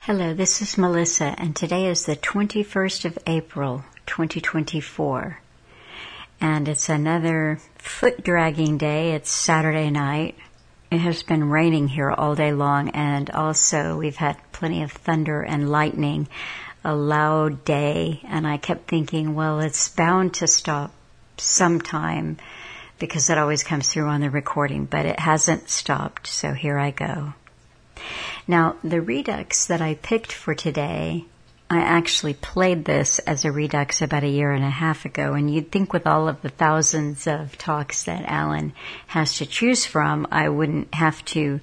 Hello, this is Melissa, and today is the 21st of April, 2024. And it's another foot-dragging day. It's Saturday night. It has been raining here all day long, and also we've had plenty of thunder and lightning, a loud day. And I kept thinking, well, it's bound to stop sometime because it always comes through on the recording, but it hasn't stopped, so here I go. Now, the redux that I picked for today, I actually played this as a redux about a year and a half ago, and you'd think with all of the thousands of talks that Alan has to choose from, I wouldn't have to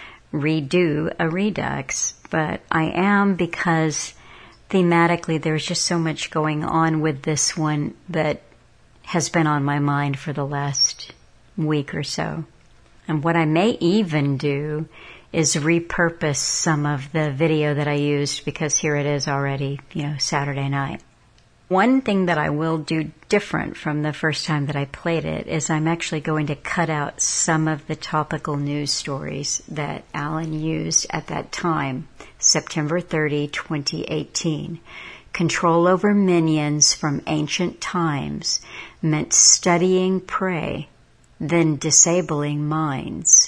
redo a redux, but I am because thematically there's just so much going on with this one that has been on my mind for the last week or so. And what I may even do is repurpose some of the video that I used because here it is already, Saturday night. One thing that I will do different from the first time that I played it is I'm actually going to cut out some of the topical news stories that Alan used at that time, September 30, 2018. Control over minions from ancient times meant studying prey, then disabling minds.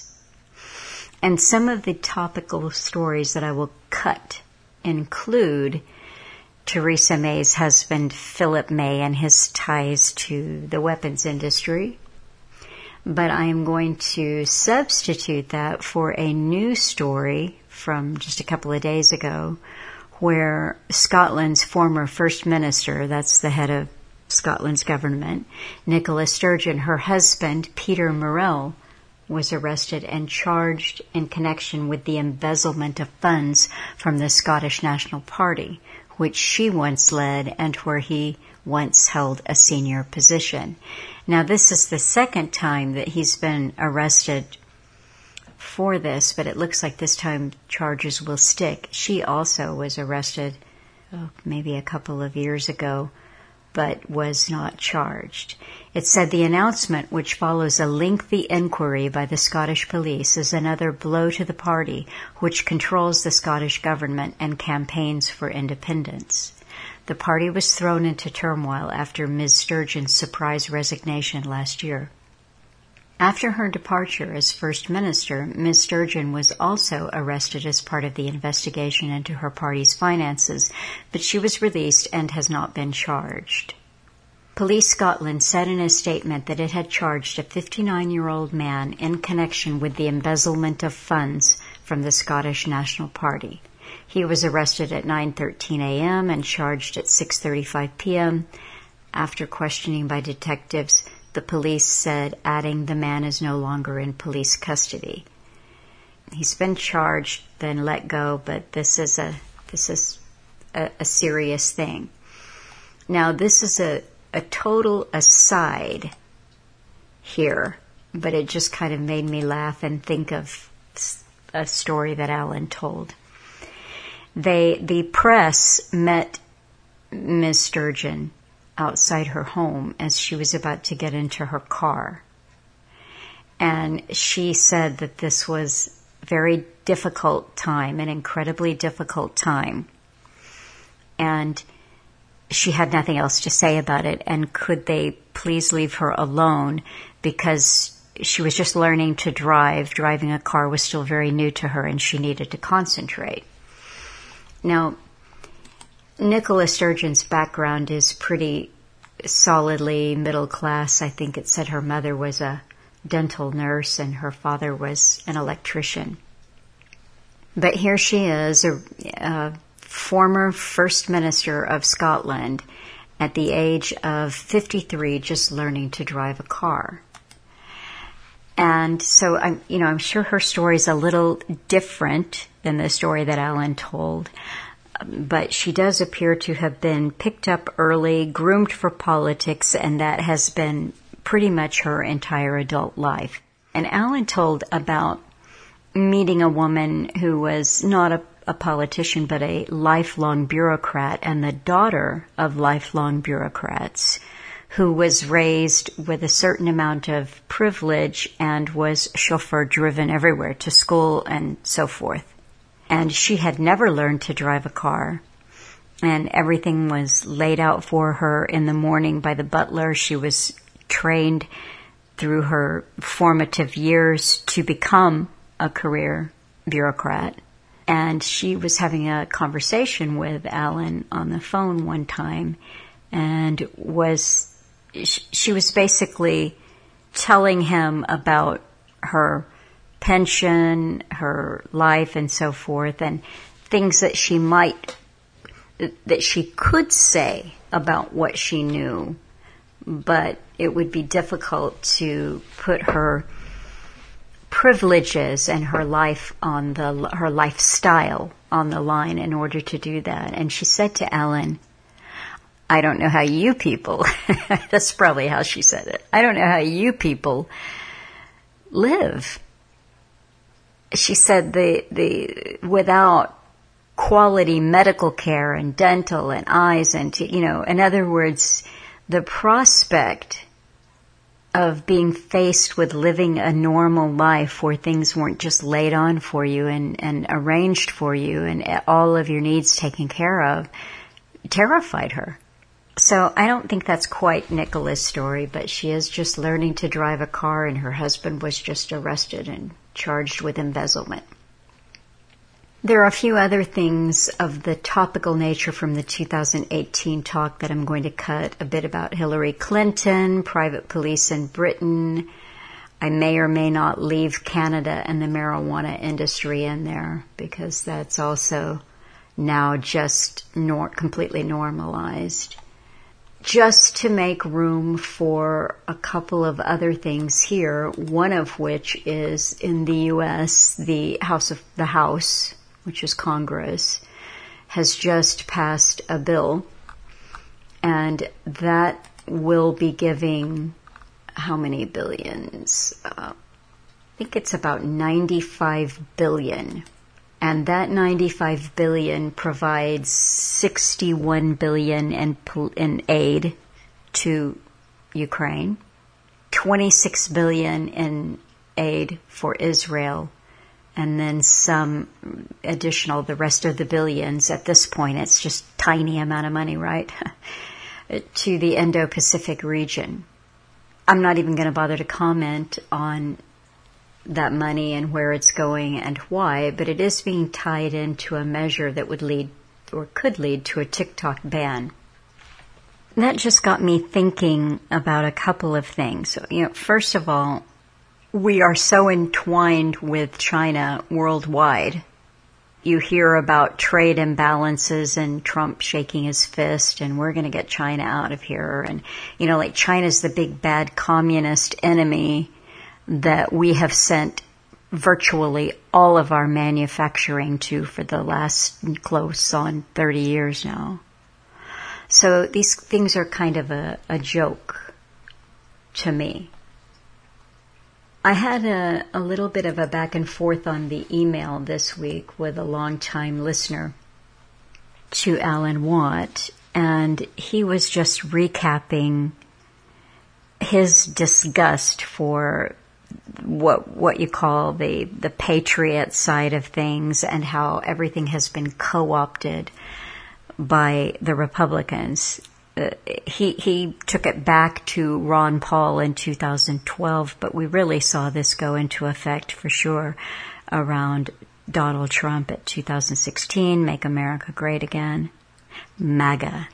And some of the topical stories that I will cut include Theresa May's husband, Philip May, and his ties to the weapons industry. But I am going to substitute that for a new story from just a couple of days ago where Scotland's former First Minister, that's the head of Scotland's government, Nicola Sturgeon, her husband, Peter Murrell, was arrested and charged in connection with the embezzlement of funds from the Scottish National Party, which she once led and where he once held a senior position. Now, this is the second time that he's been arrested for this, but it looks like this time charges will stick. She also was arrested maybe a couple of years ago, but was not charged. It said the announcement, which follows a lengthy inquiry by the Scottish police, is another blow to the party, which controls the Scottish government and campaigns for independence. The party was thrown into turmoil after Ms. Sturgeon's surprise resignation last year. After her departure as First Minister, Ms. Sturgeon was also arrested as part of the investigation into her party's finances, but she was released and has not been charged. Police Scotland said in a statement that it had charged a 59-year-old man in connection with the embezzlement of funds from the Scottish National Party. He was arrested at 9:13 a.m. and charged at 6:35 p.m. After questioning by detectives, the police said, adding the man is no longer in police custody. He's been charged, then let go, but this is a serious thing. Now, this is a total aside here, but it just kind of made me laugh and think of a story that Alan told. The press met Ms. Sturgeon outside her home as she was about to get into her car. And she said that this was a very difficult time, an incredibly difficult time. And she had nothing else to say about it. And could they please leave her alone because she was just learning to drive. Driving a car was still very new to her and she needed to concentrate. Now, Nicola Sturgeon's background is pretty solidly middle class. I think it said her mother was a dental nurse and her father was an electrician. But here she is, a former First Minister of Scotland at the age of 53, just learning to drive a car. And so I'm sure her story's a little different than the story that Alan told. But she does appear to have been picked up early, groomed for politics, and that has been pretty much her entire adult life. And Alan told about meeting a woman who was not a politician, but a lifelong bureaucrat and the daughter of lifelong bureaucrats who was raised with a certain amount of privilege and was chauffeur driven everywhere to school and so forth. And she had never learned to drive a car. And everything was laid out for her in the morning by the butler. She was trained through her formative years to become a career bureaucrat. And she was having a conversation with Alan on the phone one time, and she was basically telling him about her pension, her life, and so forth, and things that she could say about what she knew, but it would be difficult to put her privileges and her life her lifestyle on the line in order to do that. And she said to Alan, I don't know how you people, that's probably how she said it, I don't know how you people live. She said without quality medical care and dental and eyes and, in other words, the prospect of being faced with living a normal life where things weren't just laid on for you and arranged for you and all of your needs taken care of terrified her. So I don't think that's quite Nicola's story, but she is just learning to drive a car, and her husband was just arrested and charged with embezzlement. There are a few other things of the topical nature from the 2018 talk that I'm going to cut. A bit about Hillary Clinton, private police in Britain. I may or may not leave Canada and the marijuana industry in there, because that's also now just completely normalized. Just to make room for a couple of other things here, one of which is in the U.S., the House, which is Congress, has just passed a bill, and that will be giving how many billions? I think it's about $95 billion. And that $95 billion provides $61 billion in aid to Ukraine, $26 billion in aid for Israel, and then some additional, the rest of the billions. At this point, it's just a tiny amount of money, right? To the Indo-Pacific region. I'm not even going to bother to comment on that money and where it's going and why, but it is being tied into a measure that would lead or could lead to a TikTok ban. That just got me thinking about a couple of things. First of all, we are so entwined with China worldwide. You hear about trade imbalances and Trump shaking his fist and we're going to get China out of here. And, like China's the big bad communist enemy that we have sent virtually all of our manufacturing to for the last close on 30 years now. So these things are kind of a joke to me. I had a little bit of a back and forth on the email this week with a longtime listener to Alan Watt, and he was just recapping his disgust for what you call the patriot side of things and how everything has been co-opted by the Republicans. He took it back to Ron Paul in 2012, but we really saw this go into effect for sure around Donald Trump at 2016, Make America Great Again, MAGA.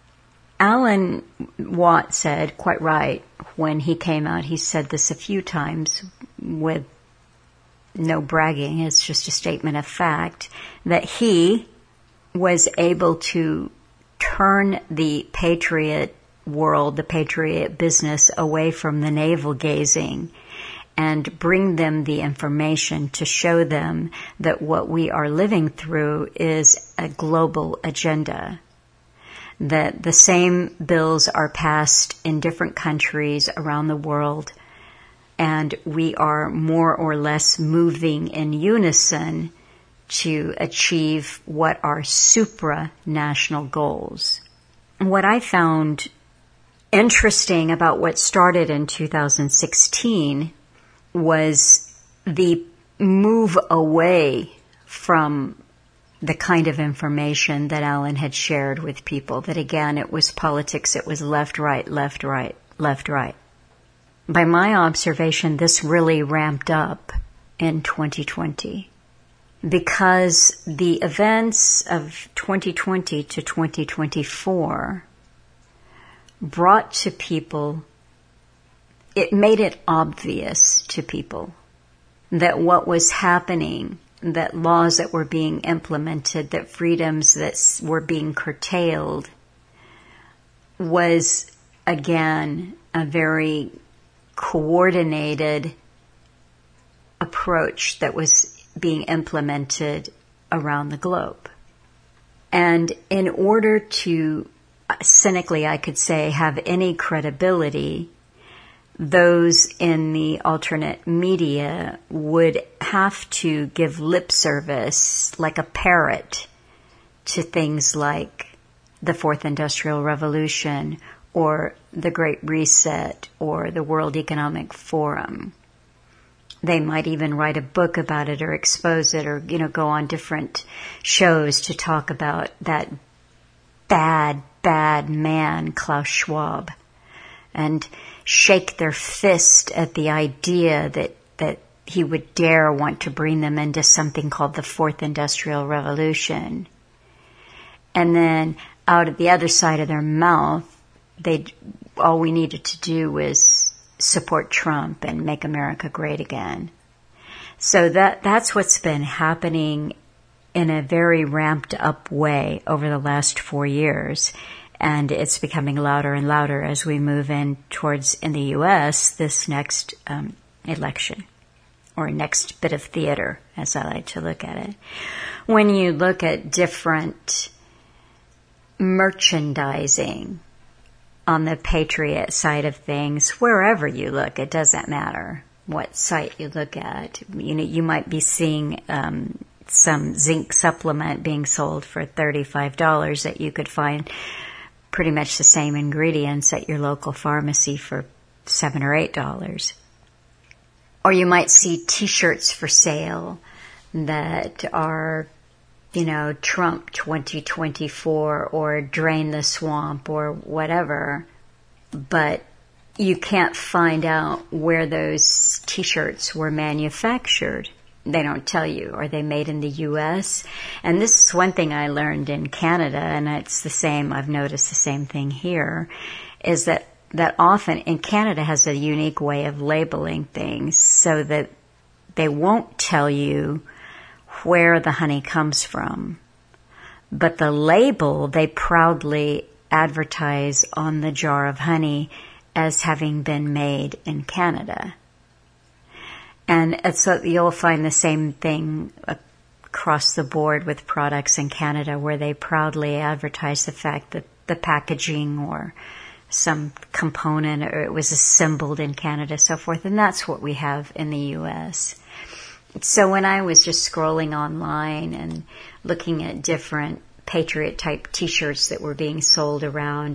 Alan Watt said, quite right, when he came out, he said this a few times with no bragging, it's just a statement of fact, that he was able to turn the patriot world, the patriot business, away from the navel gazing and bring them the information to show them that what we are living through is a global agenda. That the same bills are passed in different countries around the world, and we are more or less moving in unison to achieve what are supranational goals. What I found interesting about what started in 2016 was the move away from the kind of information that Alan had shared with people, that again, it was politics, it was left, right, left, right, left, right. By my observation, this really ramped up in 2020 because the events of 2020 to 2024 brought to people, it made it obvious to people that what was happening, that laws that were being implemented, that freedoms that were being curtailed, was again a very coordinated approach that was being implemented around the globe. And in order to, cynically I could say, have any credibility, those in the alternate media would have to give lip service like a parrot to things like the Fourth Industrial Revolution or the Great Reset or the World Economic Forum. They might even write a book about it or expose it or, go on different shows to talk about that bad, bad man, Klaus Schwab, and shake their fist at the idea that he would dare want to bring them into something called the Fourth Industrial Revolution. And then out of the other side of their mouth, all we needed to do was support Trump and make America great again. So that's what's been happening in a very ramped up way over the last 4 years. And it's becoming louder and louder as we move in the U.S., this next election, or next bit of theater, as I like to look at it. When you look at different merchandising on the patriot side of things, wherever you look, it doesn't matter what site you look at. You might be seeing some zinc supplement being sold for $35 that you could find pretty much the same ingredients at your local pharmacy for $7 or $8. Or you might see T-shirts for sale that are, Trump 2024 or Drain the Swamp or whatever, but you can't find out where those T-shirts were manufactured. They don't tell you. Are they made in the U.S.? And this is one thing I learned in Canada, and it's the same, I've noticed the same thing here, is that often, and Canada has a unique way of labeling things so that they won't tell you where the honey comes from. But the label, they proudly advertise on the jar of honey as having been made in Canada. And so you'll find the same thing across the board with products in Canada, where they proudly advertise the fact that the packaging or some component, or it was assembled in Canada, so forth. And that's what we have in the U.S. So when I was just scrolling online and looking at different Patriot-type T-shirts that were being sold around,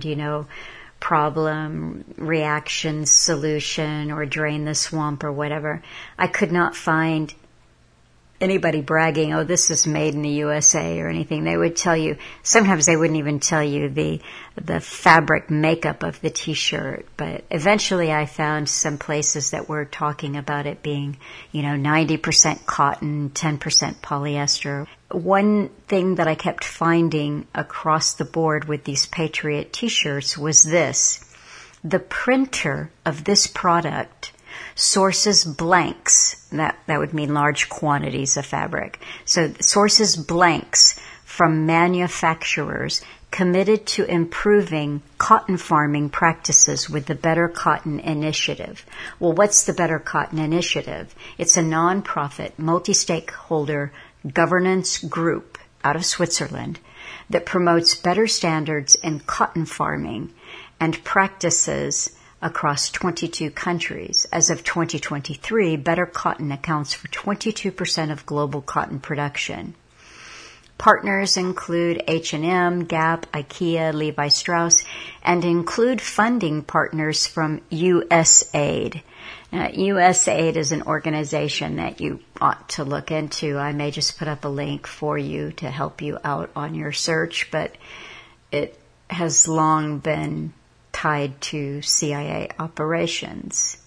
problem, reaction, solution, or Drain the Swamp or whatever, I could not find anybody bragging, oh, this is made in the USA or anything. They would tell you, sometimes they wouldn't even tell you the fabric makeup of the T-shirt. But eventually I found some places that were talking about it being, 90% cotton, 10% polyester. One thing that I kept finding across the board with these Patriot T-shirts was this. The printer of this product sources blanks, that would mean large quantities of fabric. So sources blanks from manufacturers committed to improving cotton farming practices with the Better Cotton Initiative. Well, what's the Better Cotton Initiative? It's a nonprofit, multi-stakeholder governance group out of Switzerland that promotes better standards in cotton farming and practices across 22 countries. As of 2023, Better Cotton accounts for 22% of global cotton production. Partners include H&M, Gap, IKEA, Levi Strauss, and include funding partners from USAID. Now, USAID is an organization that you ought to look into. I may just put up a link for you to help you out on your search, but it has long been tied to CIA operations.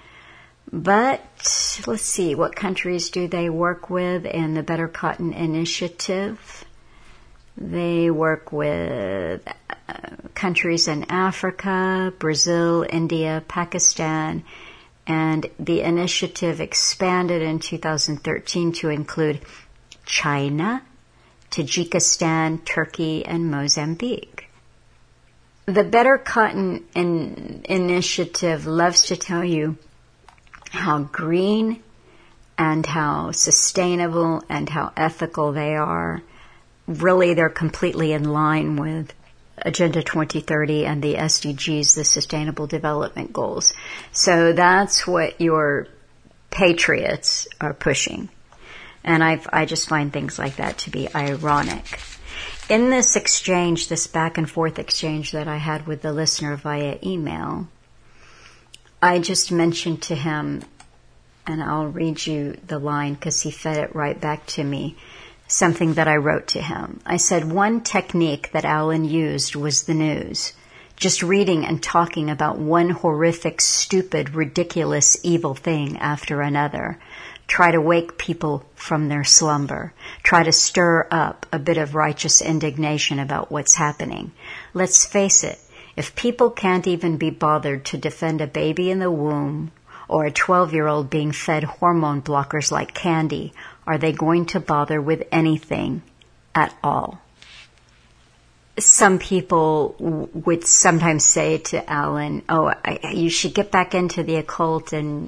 But let's see, what countries do they work with in the Better Cotton Initiative? They work with countries in Africa, Brazil, India, Pakistan, and the initiative expanded in 2013 to include China, Tajikistan, Turkey, and Mozambique. The Better Cotton Initiative loves to tell you how green and how sustainable and how ethical they are. Really, they're completely in line with Agenda 2030 and the SDGs, the Sustainable Development Goals. So that's what your patriots are pushing. And I just find things like that to be ironic. In this exchange, this back and forth exchange that I had with the listener via email, I just mentioned to him, and I'll read you the line because he fed it right back to me, something that I wrote to him. I said, one technique that Alan used was the news. Just reading and talking about one horrific, stupid, ridiculous, evil thing after another. Try to wake people from their slumber. Try to stir up a bit of righteous indignation about what's happening. Let's face it, if people can't even be bothered to defend a baby in the womb or a 12-year-old being fed hormone blockers like candy, are they going to bother with anything at all? Some people would sometimes say to Alan, you should get back into the occult and,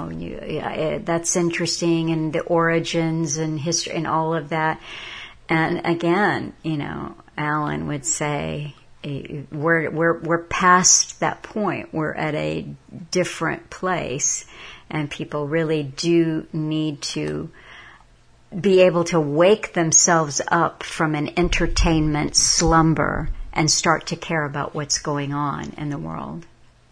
that's interesting, and the origins and history and all of that. And again, Alan would say, we're past that point. We're at a different place, and people really do need to be able to wake themselves up from an entertainment slumber and start to care about what's going on in the world.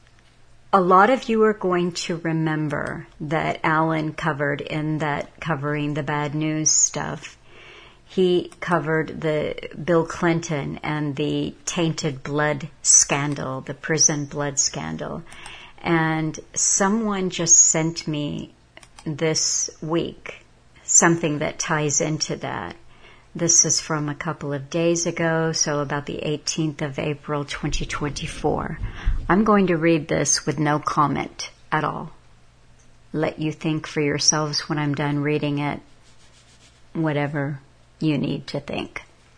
A lot of you are going to remember that Alan covered in that covering the bad news stuff. He covered the Bill Clinton and the tainted blood scandal, the prison blood scandal. And someone just sent me this week something that ties into that. This is from a couple of days ago, so about the 18th of April, 2024. I'm going to read this with no comment at all. Let you think for yourselves when I'm done reading it, whatever you need to think.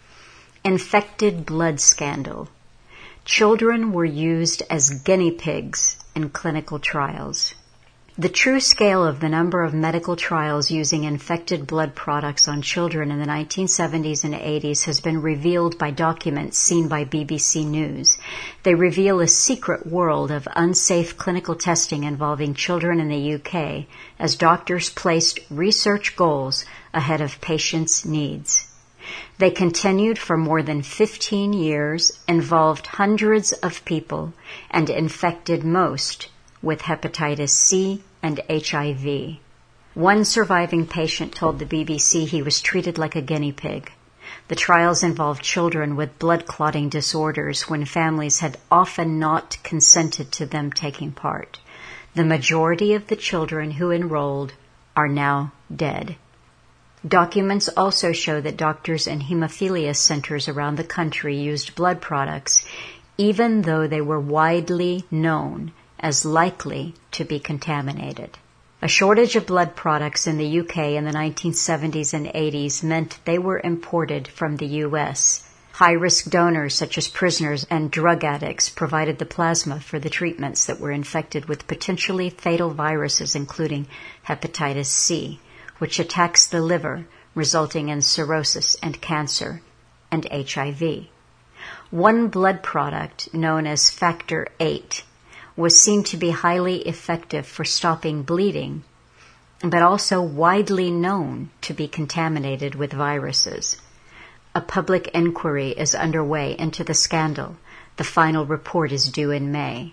Infected blood scandal. Children were used as guinea pigs in clinical trials. The true scale of the number of medical trials using infected blood products on children in the 1970s and 80s has been revealed by documents seen by BBC News. They reveal a secret world of unsafe clinical testing involving children in the UK as doctors placed research goals ahead of patients' needs. They continued for more than 15 years, involved hundreds of people, and infected most with hepatitis C and HIV. One surviving patient told the BBC he was treated like a guinea pig. The trials involved children with blood clotting disorders when families had often not consented to them taking part. The majority of the children who enrolled are now dead. Documents also show that doctors in hemophilia centers around the country used blood products, even though they were widely known as likely to be contaminated. A shortage of blood products in the UK in the 1970s and 80s meant they were imported from the US. High-risk donors such as prisoners and drug addicts provided the plasma for the treatments that were infected with potentially fatal viruses, including hepatitis C, which attacks the liver, resulting in cirrhosis and cancer, and HIV. One blood product, known as Factor VIII, was seen to be highly effective for stopping bleeding, but also widely known to be contaminated with viruses. A public inquiry is underway into the scandal. The final report is due in May.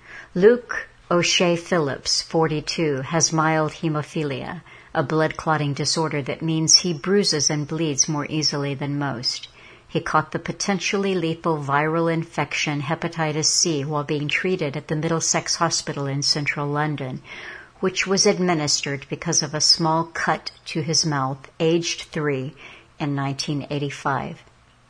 Luke O'Shea Phillips, 42, has mild hemophilia, a blood clotting disorder that means he bruises and bleeds more easily than most. He caught the potentially lethal viral infection hepatitis C while being treated at the Middlesex Hospital in central London, which was administered because of a small cut to his mouth, aged 3, in 1985.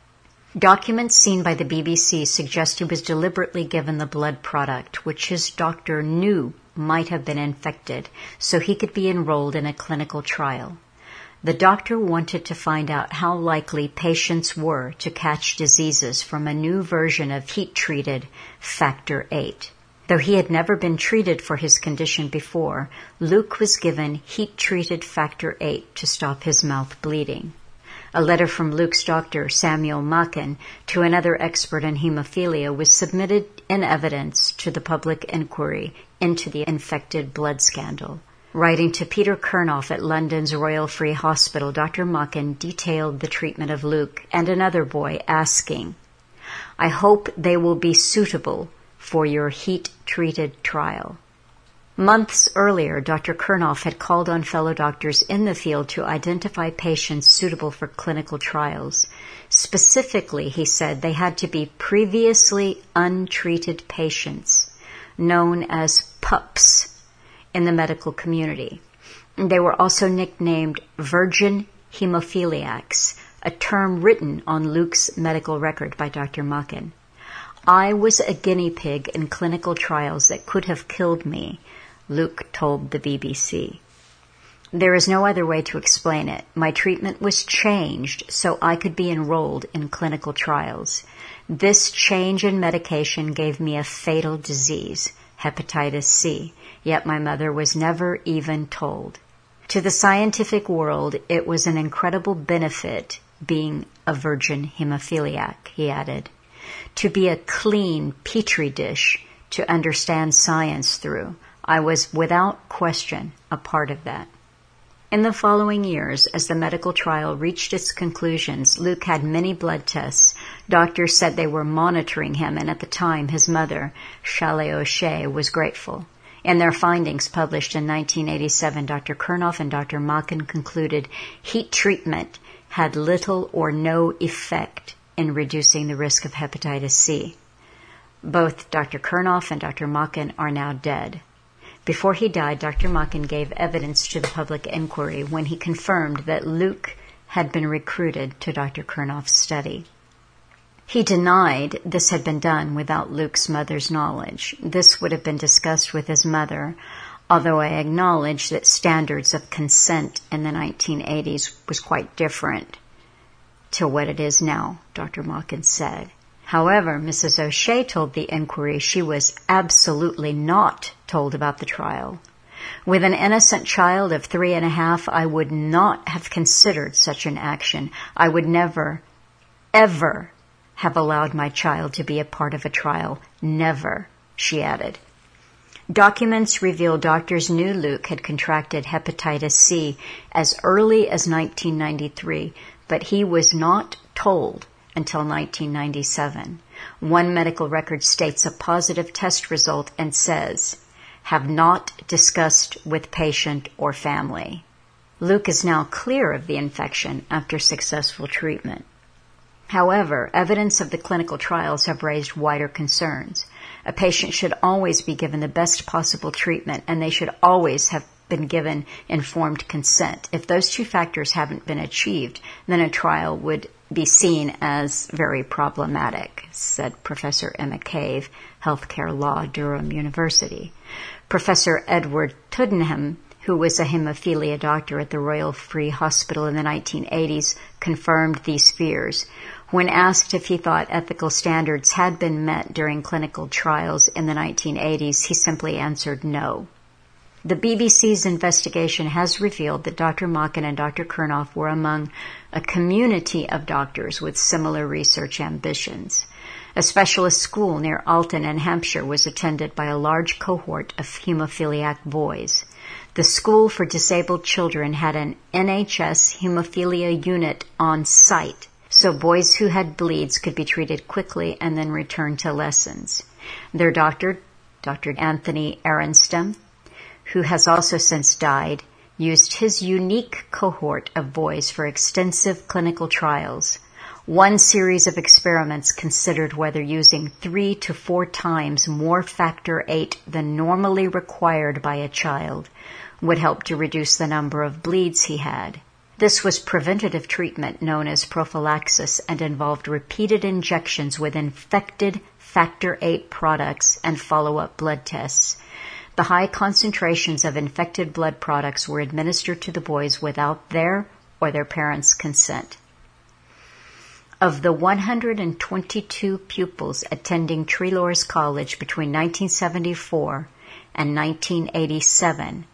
Documents seen by the BBC suggest he was deliberately given the blood product, which his doctor knew might have been infected, so he could be enrolled in a clinical trial. The doctor wanted to find out how likely patients were to catch diseases from a new version of heat-treated Factor VIII. Though he had never been treated for his condition before, Luke was given heat-treated Factor VIII to stop his mouth bleeding. A letter from Luke's doctor, Samuel Machen, to another expert in hemophilia was submitted in evidence to the public inquiry into the infected blood scandal. Writing to Peter Kernoff at London's Royal Free Hospital, Dr. Machen detailed the treatment of Luke and another boy, asking, "I hope they will be suitable for your heat-treated trial." Months earlier, Dr. Kernoff had called on fellow doctors in the field to identify patients suitable for clinical trials. Specifically, he said they had to be previously untreated patients, known as PUPs in the medical community. They were also nicknamed virgin hemophiliacs, a term written on Luke's medical record by Dr. Machen. "I was a guinea pig in clinical trials that could have killed me," Luke told the BBC. "There is no other way to explain it. My treatment was changed so I could be enrolled in clinical trials. This change in medication gave me a fatal disease, hepatitis C, yet my mother was never even told. To the scientific world, it was an incredible benefit being a virgin hemophiliac," he added. "To be a clean petri dish to understand science through. I was without question a part of that." In the following years, as the medical trial reached its conclusions, Luke had many blood tests. Doctors said they were monitoring him, and at the time his mother, Shelley O'Shea, was grateful. In their findings published in 1987, Dr. Kernoff and Dr. Machen concluded heat treatment had little or no effect in reducing the risk of hepatitis C. Both Dr. Kernoff and Dr. Machen are now dead. Before he died, Dr. Machen gave evidence to the public inquiry when he confirmed that Luke had been recruited to Dr. Kernoff's study. He denied this had been done without Luke's mother's knowledge. This would have been discussed with his mother, although I acknowledge that standards of consent in the 1980s was quite different to what it is now, Dr. Machen said. However, Mrs. O'Shea told the inquiry she was absolutely not told about the trial. "With an innocent child of 3.5, I would not have considered such an action. I would never, ever have allowed my child to be a part of a trial. Never," she added. Documents reveal doctors knew Luke had contracted hepatitis C as early as 1993, but he was not told until 1997. One medical record states a positive test result and says, "Have not discussed with patient or family." Luke is now clear of the infection after successful treatment. However, evidence of the clinical trials have raised wider concerns. A patient should always be given the best possible treatment, and they should always have been given informed consent. If those two factors haven't been achieved, then a trial would be seen as very problematic, said Professor Emma Cave, Healthcare Law, Durham University. Professor Edward Tuddenham, who was a hemophilia doctor at the Royal Free Hospital in the 1980s, confirmed these fears. When asked if he thought ethical standards had been met during clinical trials in the 1980s, he simply answered no. The BBC's investigation has revealed that Dr. Machen and Dr. Kernoff were among a community of doctors with similar research ambitions. A specialist school near Alton in Hampshire was attended by a large cohort of hemophiliac boys. The School for Disabled Children had an NHS hemophilia unit on site, so boys who had bleeds could be treated quickly and then return to lessons. Their doctor, Dr. Anthony Arenstam, who has also since died, used his unique cohort of boys for extensive clinical trials. One series of experiments considered whether using 3 to 4 times more factor VIII than normally required by a child would help to reduce the number of bleeds he had. This was preventative treatment known as prophylaxis and involved repeated injections with infected factor VIII products and follow-up blood tests. The high concentrations of infected blood products were administered to the boys without their or their parents' consent. Of the 122 pupils attending Treloar's College between 1974 and 1987,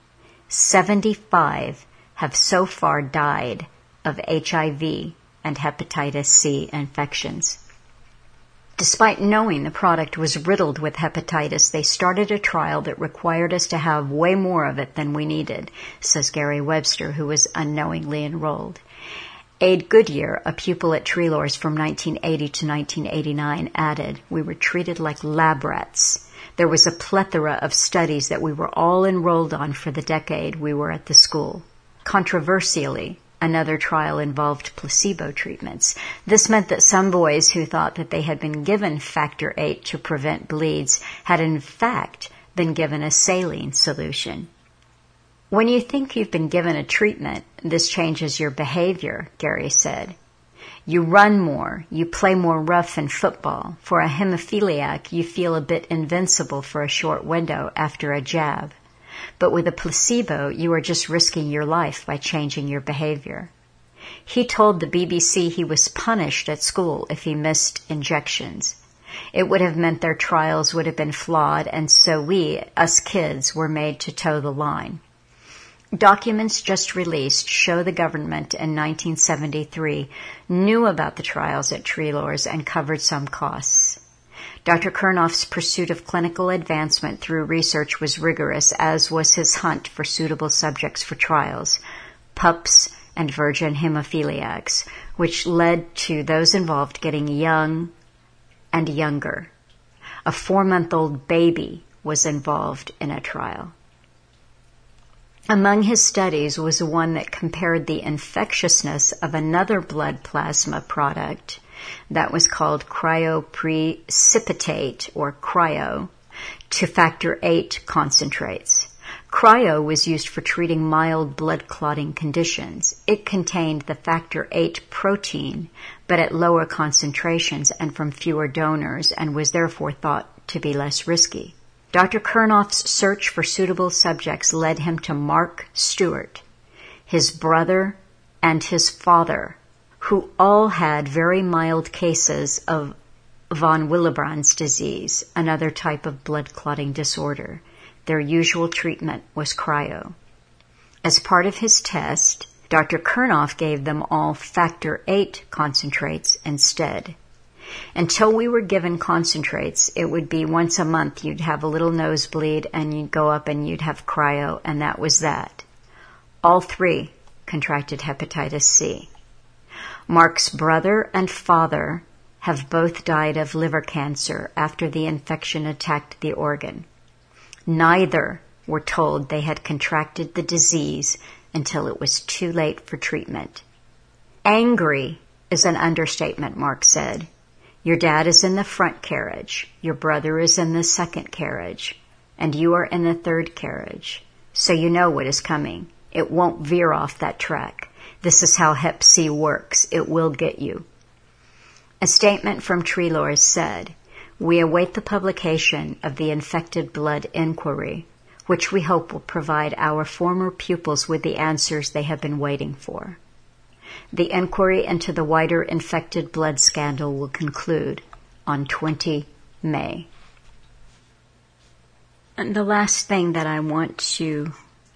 75 have so far died of HIV and hepatitis C infections. Despite knowing the product was riddled with hepatitis, they started a trial that required us to have way more of it than we needed, says Gary Webster, who was unknowingly enrolled. Abe Goodyear, a pupil at Treloar's from 1980 to 1989, added, "We were treated like lab rats. There was a plethora of studies that we were all enrolled on for the decade we were at the school. Controversially, another trial involved placebo treatments. This meant that some boys who thought that they had been given factor VIII to prevent bleeds had in fact been given a saline solution." When you think you've been given a treatment, this changes your behavior, Gary said. You run more, you play more rough in football. For a hemophiliac, you feel a bit invincible for a short window after a jab. But with a placebo, you are just risking your life by changing your behavior. He told the BBC he was punished at school if he missed injections. It would have meant their trials would have been flawed, and so we, us kids, were made to toe the line. Documents just released show the government in 1973 knew about the trials at Treloar's and covered some costs. Dr. Kurnoff's pursuit of clinical advancement through research was rigorous, as was his hunt for suitable subjects for trials, pups and virgin hemophiliacs, which led to those involved getting young and younger. A 4-month-old baby was involved in a trial. Among his studies was one that compared the infectiousness of another blood plasma product that was called cryoprecipitate, or cryo, to factor VIII concentrates. Cryo was used for treating mild blood clotting conditions. It contained the factor VIII protein, but at lower concentrations and from fewer donors, and was therefore thought to be less risky. Dr. Kurnoff's search for suitable subjects led him to Mark Stewart, his brother, and his father, who all had very mild cases of von Willebrand's disease, another type of blood clotting disorder. Their usual treatment was cryo. As part of his test, Dr. Kurnoff gave them all factor VIII concentrates instead. Until we were given concentrates, it would be once a month you'd have a little nosebleed and you'd go up and you'd have cryo, and that was that. All 3 contracted hepatitis C. Mark's brother and father have both died of liver cancer after the infection attacked the organ. Neither were told they had contracted the disease until it was too late for treatment. Angry is an understatement, Mark said. Your dad is in the front carriage, your brother is in the second carriage, and you are in the third carriage. So you know what is coming. It won't veer off that track. This is how Hep C works. It will get you. A statement from Treloar's said, "We await the publication of the Infected Blood Inquiry, which we hope will provide our former pupils with the answers they have been waiting for. The inquiry into the wider infected blood scandal will conclude on 20 May. And the last thing that I want to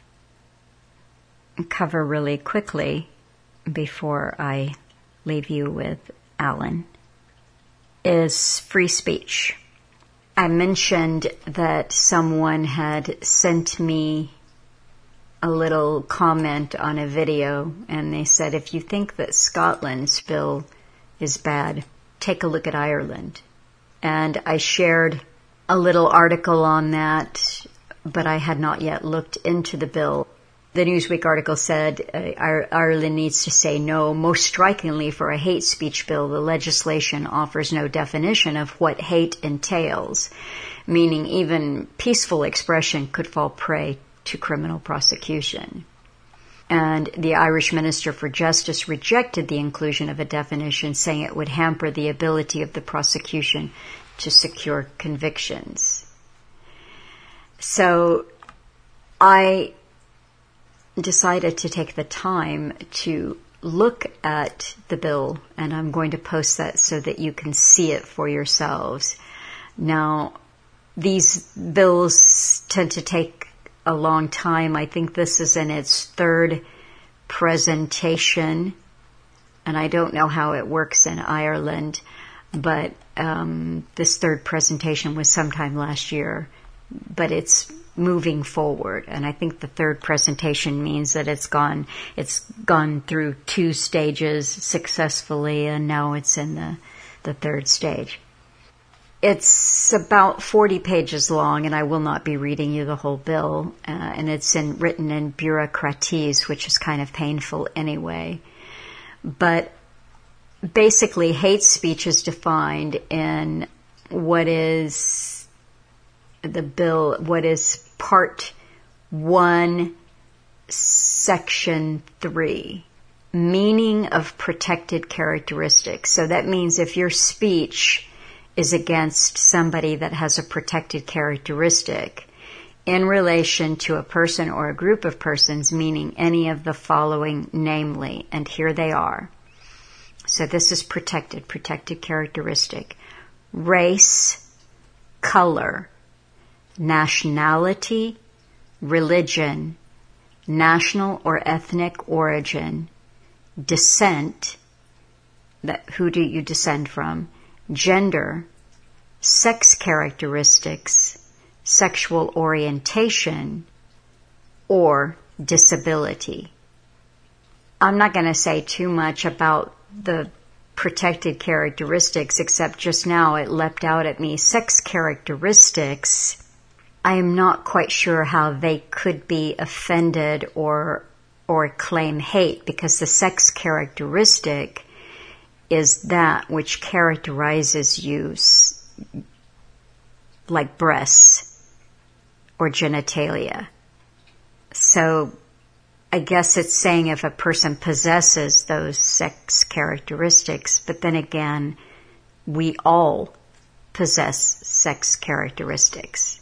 cover really quickly before I leave you with Alan is free speech. I mentioned that someone had sent me a little comment on a video, and they said, if you think that Scotland's bill is bad. Take a look at Ireland. And I shared a little article on that, but I had not yet looked into the bill. The Newsweek article said Ireland needs to say no. Most strikingly, for a hate speech bill, the legislation offers no definition of what hate entails, meaning even peaceful expression could fall prey to criminal prosecution. And the Irish Minister for Justice rejected the inclusion of a definition, saying it would hamper the ability of the prosecution to secure convictions. So I decided to take the time to look at the bill, and I'm going to post that so that you can see it for yourselves. Now, these bills tend to take a long time. I think this is in its third presentation, and I don't know how it works in Ireland, but this third presentation was sometime last year, but it's moving forward, and I think the third presentation means that it's gone through 2 stages successfully, and now it's in the third stage. It's about 40 pages long, and I will not be reading you the whole bill, and it's written in bureaucratese, which is kind of painful anyway. But basically, hate speech is defined in what is the bill, what is Part 1, Section 3, meaning of protected characteristics. So that means if your speech is against somebody that has a protected characteristic in relation to a person or a group of persons, meaning any of the following, namely, and here they are. So this is protected characteristic: race, color, nationality, religion, national or ethnic origin, descent, who do you descend from, gender, sex characteristics, sexual orientation, or disability. I'm not going to say too much about the protected characteristics, except just now it leapt out at me. Sex characteristics, I am not quite sure how they could be offended or claim hate, because the sex characteristic is that which characterizes you, like breasts or genitalia. So I guess it's saying if a person possesses those sex characteristics, but then again, we all possess sex characteristics.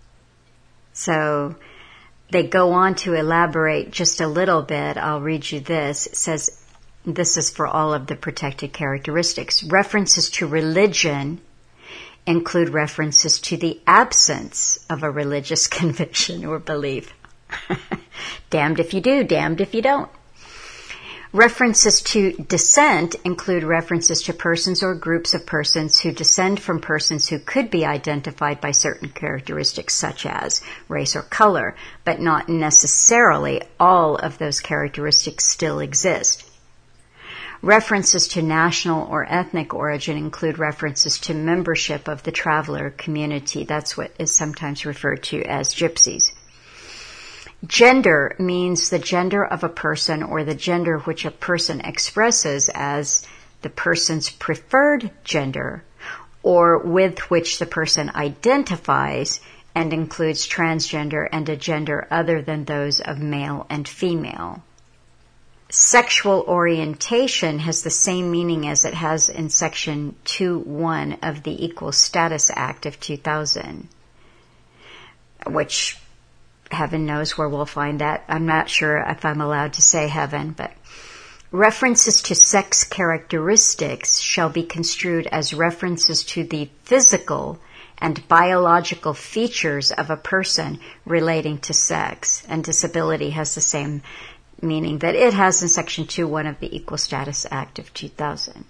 So they go on to elaborate just a little bit. I'll read you this. It says, this is for all of the protected characteristics. References to religion include references to the absence of a religious conviction or belief. Damned if you do, damned if you don't. References to descent include references to persons or groups of persons who descend from persons who could be identified by certain characteristics such as race or color, but not necessarily all of those characteristics still exist. References to national or ethnic origin include references to membership of the traveler community. That's what is sometimes referred to as gypsies. Gender means the gender of a person or the gender which a person expresses as the person's preferred gender or with which the person identifies, and includes transgender and a gender other than those of male and female. Sexual orientation has the same meaning as it has in Section 2.1 of the Equal Status Act of 2000, which heaven knows where we'll find that. I'm not sure if I'm allowed to say heaven, but references to sex characteristics shall be construed as references to the physical and biological features of a person relating to sex, and disability has the same meaning that it has in Section 2.1 of the Equal Status Act of 2000.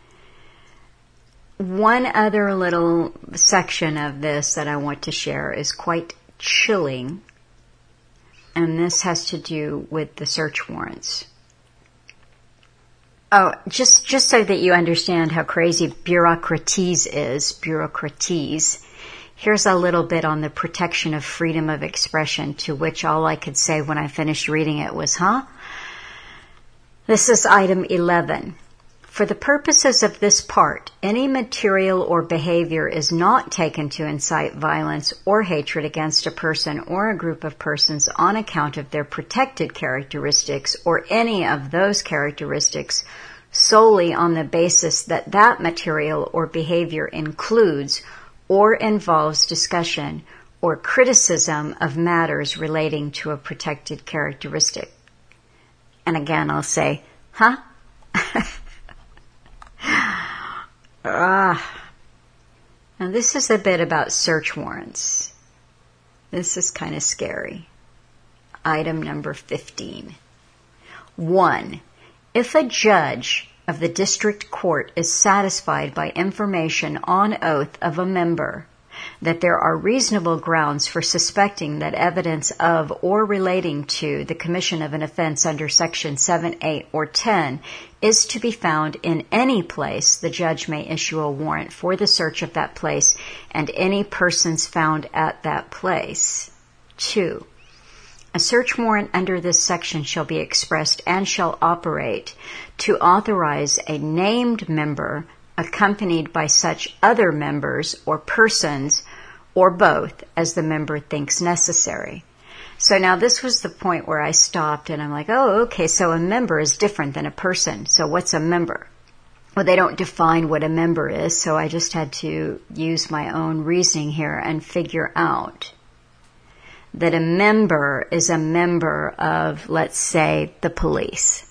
One other little section of this that I want to share is quite chilling, and this has to do with the search warrants. Oh, just so that you understand how crazy bureaucraties is, here's a little bit on the protection of freedom of expression, to which all I could say when I finished reading it was, huh? This is item 11. For the purposes of this part, any material or behavior is not taken to incite violence or hatred against a person or a group of persons on account of their protected characteristics or any of those characteristics solely on the basis that that material or behavior includes or involves discussion or criticism of matters relating to a protected characteristic. And again, I'll say, huh? Now this is a bit about search warrants. This is kind of scary. Item number 15. 1. If a judge of the district court is satisfied by information on oath of a member that there are reasonable grounds for suspecting that evidence of or relating to the commission of an offense under Section 7, 8, or 10 is to be found in any place, the judge may issue a warrant for the search of that place and any persons found at that place. 2. A search warrant under this section shall be expressed and shall operate to authorize a named member accompanied by such other members or persons or both as the member thinks necessary. So now this was the point where I stopped and I'm like, oh, okay, so a member is different than a person. So what's a member? Well, they don't define what a member is, so I just had to use my own reasoning here and figure out that a member is a member of, let's say, the police.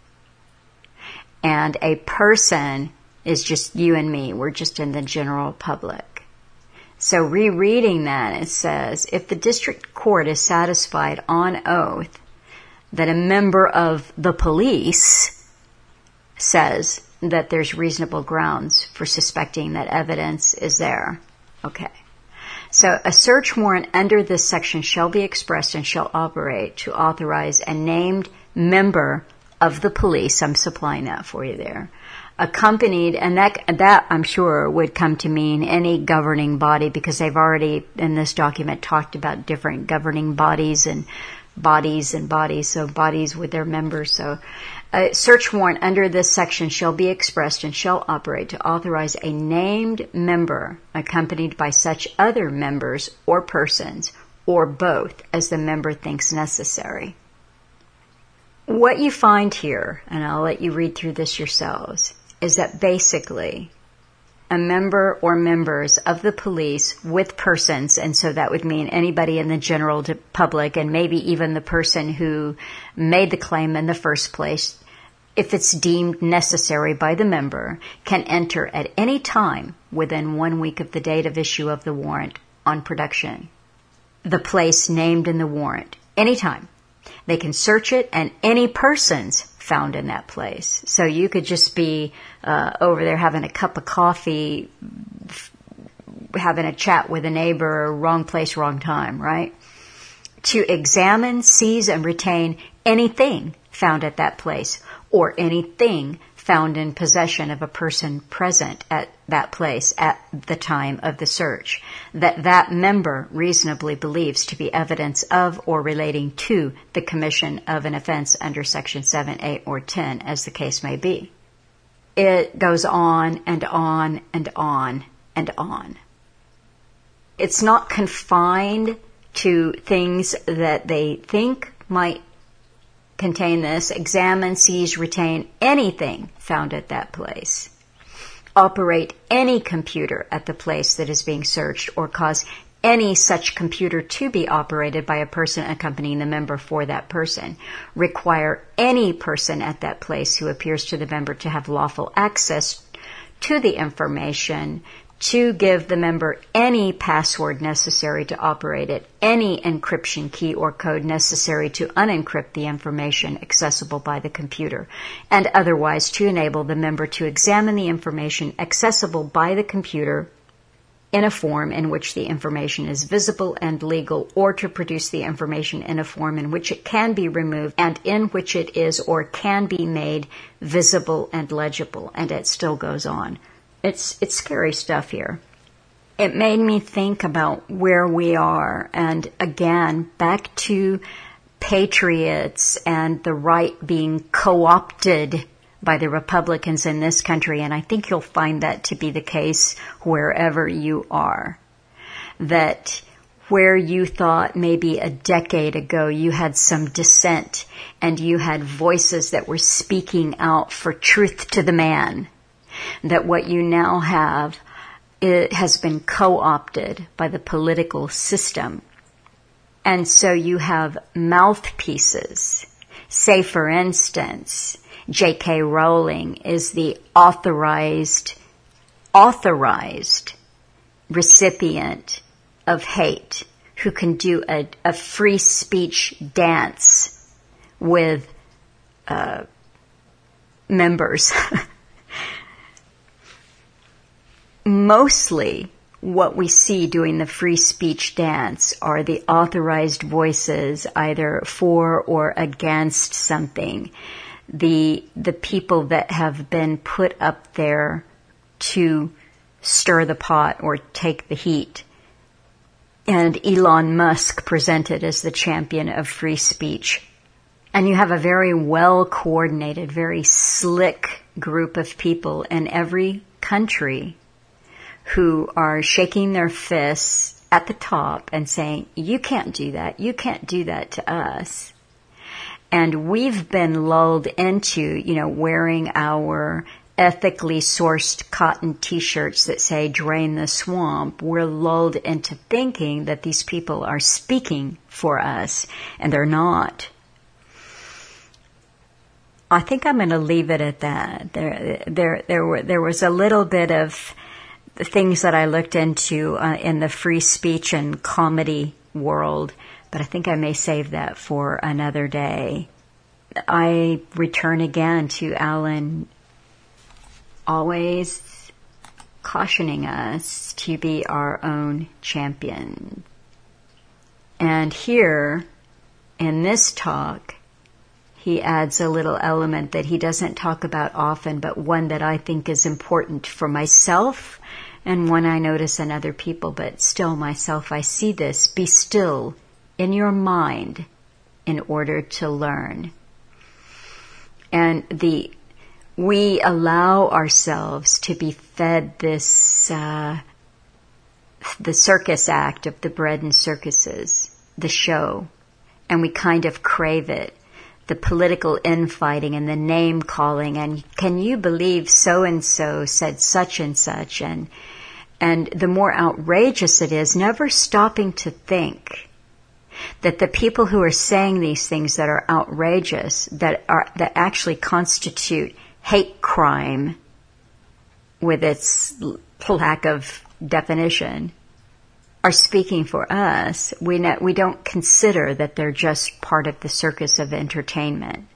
And a person is just you and me. We're just in the general public. So rereading that, it says, if the district court is satisfied on oath that a member of the police says that there's reasonable grounds for suspecting that evidence is there. Okay. So a search warrant under this section shall be expressed and shall operate to authorize a named member of the police. I'm supplying that for you there. Accompanied, and that I'm sure would come to mean any governing body, because they've already in this document talked about different governing bodies and bodies, so bodies with their members. So a search warrant under this section shall be expressed and shall operate to authorize a named member accompanied by such other members or persons or both as the member thinks necessary. What you find here, and I'll let you read through this yourselves, is that basically a member or members of the police with persons, and so that would mean anybody in the general public and maybe even the person who made the claim in the first place, if it's deemed necessary by the member, can enter at any time within 1 week of the date of issue of the warrant on production the place named in the warrant. Anytime. They can search it and any persons found in that place. So you could just be over there having a cup of coffee, having a chat with a neighbor, wrong place, wrong time, right? To examine, seize, and retain anything found at that place or anything found in possession of a person present at that place at the time of the search, that member reasonably believes to be evidence of or relating to the commission of an offense under Section 7, 8, or 10, as the case may be. It goes on and on and on and on. It's not confined to things that they think might contain this. Examine, seize, retain anything found at that place. Operate any computer at the place that is being searched or cause any such computer to be operated by a person accompanying the member for that person. Require any person at that place who appears to the member to have lawful access to the information, to give the member any password necessary to operate it, any encryption key or code necessary to unencrypt the information accessible by the computer, and otherwise to enable the member to examine the information accessible by the computer in a form in which the information is visible and legal, or to produce the information in a form in which it can be removed and in which it is or can be made visible and legible. And it still goes on. It's scary stuff here. It made me think about where we are, and again, back to patriots and the right being co-opted by the Republicans in this country, and I think you'll find that to be the case wherever you are. That where you thought maybe a decade ago you had some dissent and you had voices that were speaking out for truth to the man, that what you now have, it has been co-opted by the political system. And so you have mouthpieces. Say, for instance, J.K. Rowling is the authorized recipient of hate who can do a free speech dance with members. Mostly what we see doing the free speech dance are the authorized voices either for or against something. The people that have been put up there to stir the pot or take the heat. And Elon Musk presented as the champion of free speech. And you have a very well coordinated, very slick group of people in every country who are shaking their fists at the top and saying, you can't do that. You can't do that to us. And we've been lulled into, wearing our ethically sourced cotton t-shirts that say drain the swamp. We're lulled into thinking that these people are speaking for us, and they're not. I think I'm going to leave it at that. There was a little bit of the things that I looked into in the free speech and comedy world, but I think I may save that for another day. I return again to Alan always cautioning us to be our own champion. And here, in this talk, he adds a little element that he doesn't talk about often, but one that I think is important for myself and one I notice in other people, but still myself, I see this. Be still in your mind in order to learn. And we allow ourselves to be fed this, the circus act of the bread and circuses, the show, and we kind of crave it. The political infighting and the name calling, and can you believe so-and-so said such and such, and the more outrageous it is, never stopping to think that the people who are saying these things that are outrageous, that actually constitute hate crime with its lack of definition, are speaking for us. We don't consider that they're just part of the circus of entertainment.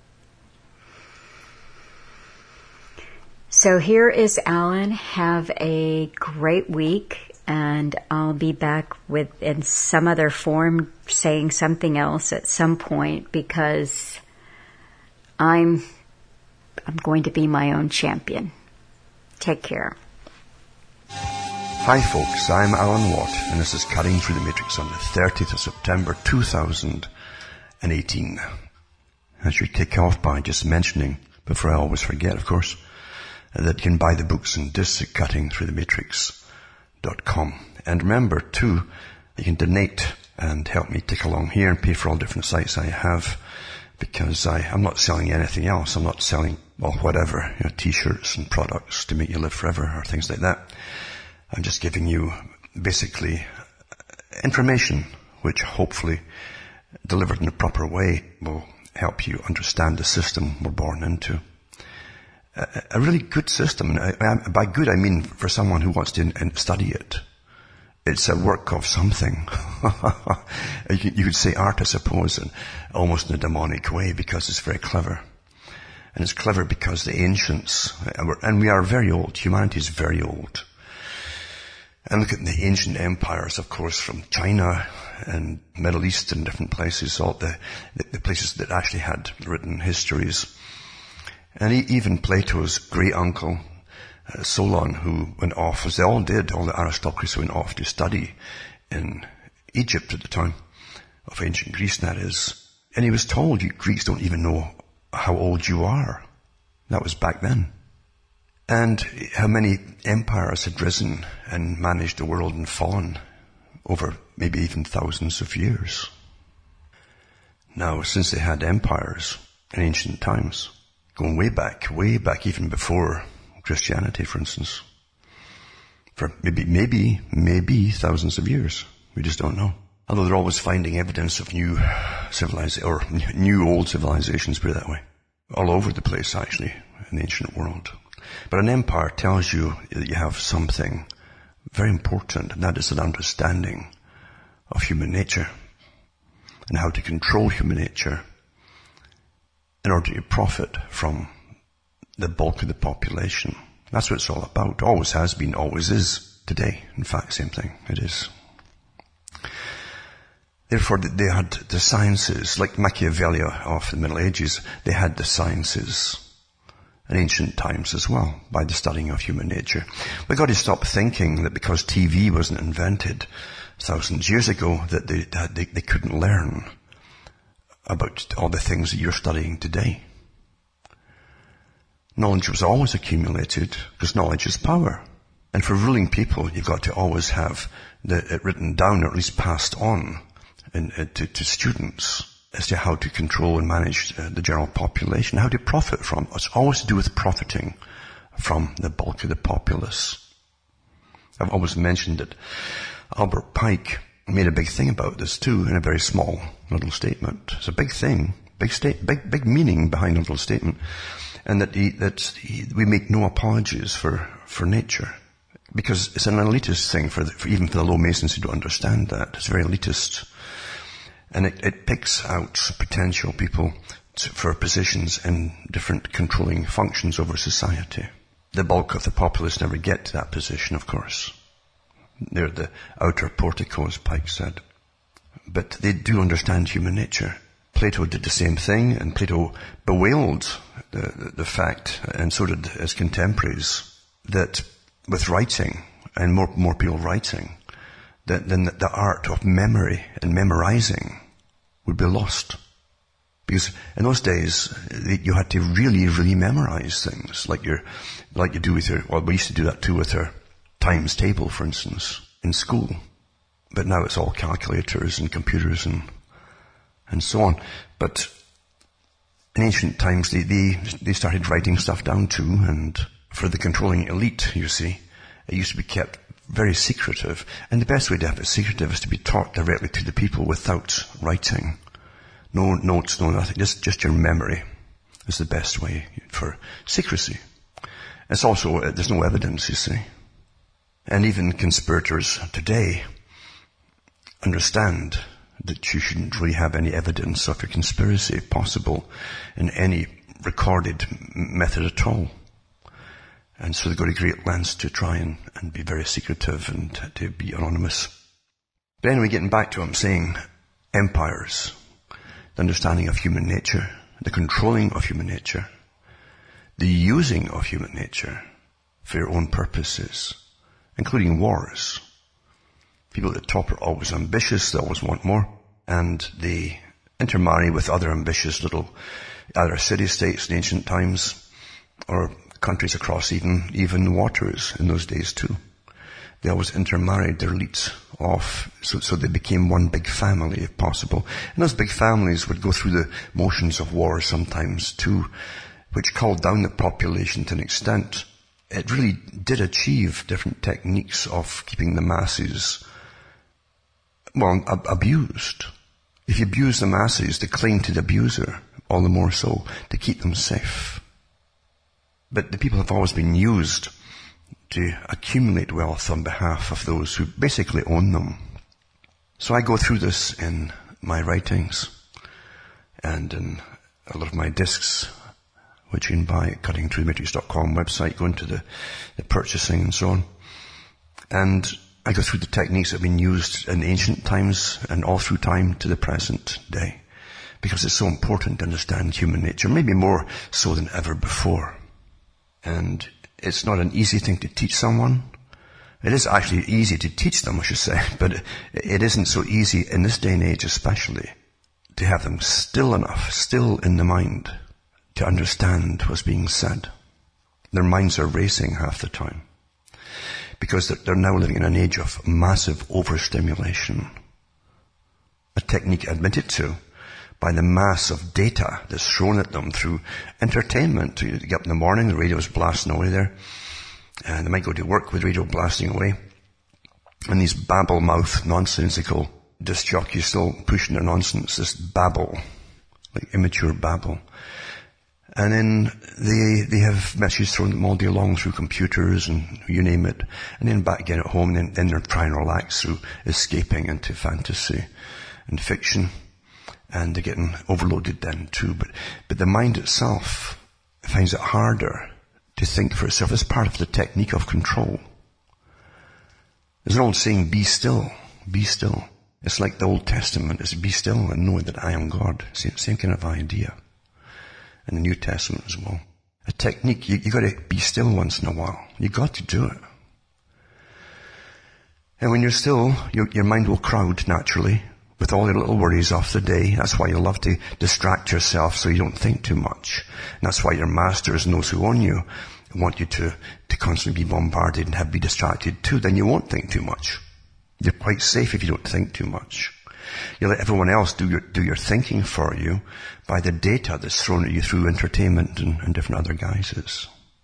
So here is Alan. Have a great week, and I'll be back in some other form saying something else at some point, because I'm going to be my own champion. Take care. Hi folks, I'm Alan Watt, and this is Cutting Through the Matrix on the 30th of September 2018. I should kick off by just mentioning, before I always forget of course, that you can buy the books and discs at cuttingthroughthematrix.com. And remember too, you can donate and help me tick along here and pay for all different sites I have, because I'm not selling anything else. I'm not selling, whatever, t-shirts and products to make you live forever or things like that. I'm just giving you basically information which hopefully, delivered in a proper way, will help you understand the system we're born into. A really good system. And by good, I mean for someone who wants to study it. It's a work of something. You could say art, I suppose, and almost in a demonic way, because it's very clever. And it's clever because the ancients, and we are very old, humanity is very old. And look at the ancient empires, of course, from China and Middle East and different places, all the places that actually had written histories. And even Plato's great uncle, Solon, who went off, as they all did, all the aristocracy went off to study in Egypt at the time, of ancient Greece, that is. And he was told, you Greeks don't even know how old you are. That was back then. And how many empires had risen and managed the world and fallen over maybe even thousands of years. Now, since they had empires in ancient times, going way back, even before Christianity, for instance, for maybe thousands of years. We just don't know. Although they're always finding evidence of new old civilizations, put it that way, all over the place, actually, in the ancient world. But an empire tells you that you have something very important, and that is an understanding of human nature and how to control human nature in order to profit from the bulk of the population. That's what it's all about. Always has been, always is today. In fact, same thing. It is. Therefore, they had the sciences, like Machiavelli of the Middle Ages, they had the sciences in ancient times as well, by the studying of human nature. We've got to stop thinking that because TV wasn't invented thousands of years ago, that they couldn't learn about all the things that you're studying today. Knowledge was always accumulated, because knowledge is power. And for ruling people, you've got to always have it written down, or at least passed on to students, as to how to control and manage the general population, how to profit from. It's always to do with profiting from the bulk of the populace. I've always mentioned that Albert Pike made a big thing about this too, in a very small little statement. It's a big thing, big meaning behind a little statement, and that we make no apologies for nature, because it's an elitist thing even for the low Masons who don't understand that. It's very elitist. And it picks out potential people for positions in different controlling functions over society. The bulk of the populace never get to that position, of course. They're the outer portico, as Pike said. But they do understand human nature. Plato did the same thing, and Plato bewailed the fact, and so did his contemporaries, that with writing, and more people writing, then the art of memory and memorizing would be lost. Because in those days, you had to really memorize things, like you do with we used to do that too with our times table, for instance, in school. But now it's all calculators and computers and so on. But in ancient times, they started writing stuff down too, and for the controlling elite, you see, it used to be kept very secretive. And the best way to have it secretive is to be taught directly to the people without writing. No notes, no nothing. Just your memory is the best way for secrecy. It's also, there's no evidence, you see. And even conspirators today understand that you shouldn't really have any evidence of your conspiracy possible in any recorded method at all. And so they go to great lengths to try and be very secretive and to be anonymous. But anyway, getting back to what I'm saying, empires, the understanding of human nature, the controlling of human nature, the using of human nature for your own purposes, including wars. People at the top are always ambitious, they always want more, and they intermarry with other ambitious little, either city-states in ancient times, or countries across even waters in those days too. They always intermarried their elites off, so they became one big family if possible. And those big families would go through the motions of war sometimes too, which called down the population to an extent. It really did achieve different techniques of keeping the masses, abused. If you abuse the masses, they cling to the abuser, all the more so, to keep them safe. But the people have always been used to accumulate wealth on behalf of those who basically own them. So I go through this in my writings and in a lot of my discs, which you can buy at cuttingthroughthematrix.com website, go into the purchasing and so on. And I go through the techniques that have been used in ancient times and all through time to the present day, because it's so important to understand human nature, maybe more so than ever before. And it's not an easy thing to teach someone. It is actually easy to teach them, I should say, but it isn't so easy in this day and age especially to have them still enough, still in the mind, to understand what's being said. Their minds are racing half the time, because they're now living in an age of massive overstimulation. A technique admitted to by the mass of data that's thrown at them through entertainment. You get up in the morning, the radio's blasting away there, and they might go to work with radio blasting away, and these babble-mouth, nonsensical disc jockeys still pushing their nonsense, this babble, like immature babble. And then they have messages thrown at them all day long through computers and you name it. And then back again at home, and then they're trying to relax through escaping into fantasy and fiction. And they're getting overloaded then too. But the mind itself finds it harder to think for itself. It's part of the technique of control. There's an old saying, be still, be still. It's like the Old Testament, it's be still and know that I am God. Same kind of idea. In the New Testament as well. A technique, you got to be still once in a while. You got to do it. And when you're still, your mind will crowd naturally with all your little worries of the day. That's why you love to distract yourself so you don't think too much. And that's why your masters and those who own you want you to constantly be bombarded and be distracted too. Then you won't think too much. You're quite safe if you don't think too much. You let everyone else do your thinking for you by the data that's thrown at you through entertainment and different other guises.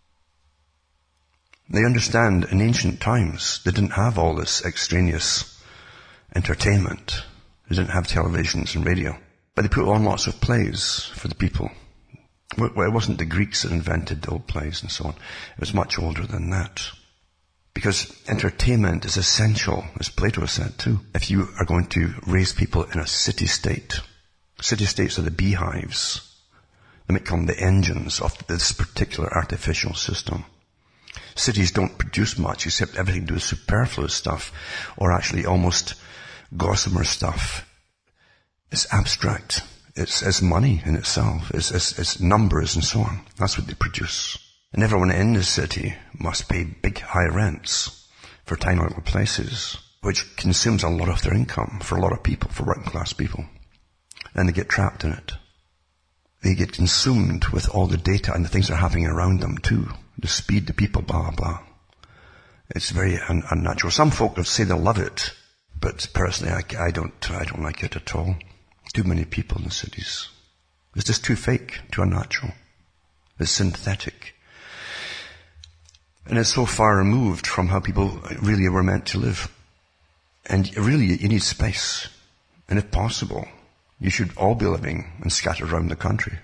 They understand in ancient times they didn't have all this extraneous entertainment. They didn't have televisions and radio. But they put on lots of plays for the people. Well, it wasn't the Greeks that invented the old plays and so on. It was much older than that. Because entertainment is essential, as Plato said too, if you are going to raise people in a city-state. City-states are the beehives. They become the engines of this particular artificial system. Cities don't produce much except everything to do with superfluous stuff, or actually almost gossamer stuff. It's abstract. It's money in itself. It's numbers and so on. That's what they produce. And everyone in the city must pay big high rents for tiny little places, which consumes a lot of their income for a lot of people, for working class people. And they get trapped in it. They get consumed with all the data and the things that are happening around them too. The speed, the people, blah, blah. It's very unnatural. Some folk will say they love it, but personally I don't like it at all. Too many people in the cities. It's just too fake, too unnatural. It's synthetic. And it's so far removed from how people really were meant to live. And really, you need space. And if possible, you should all be living and scattered around the country.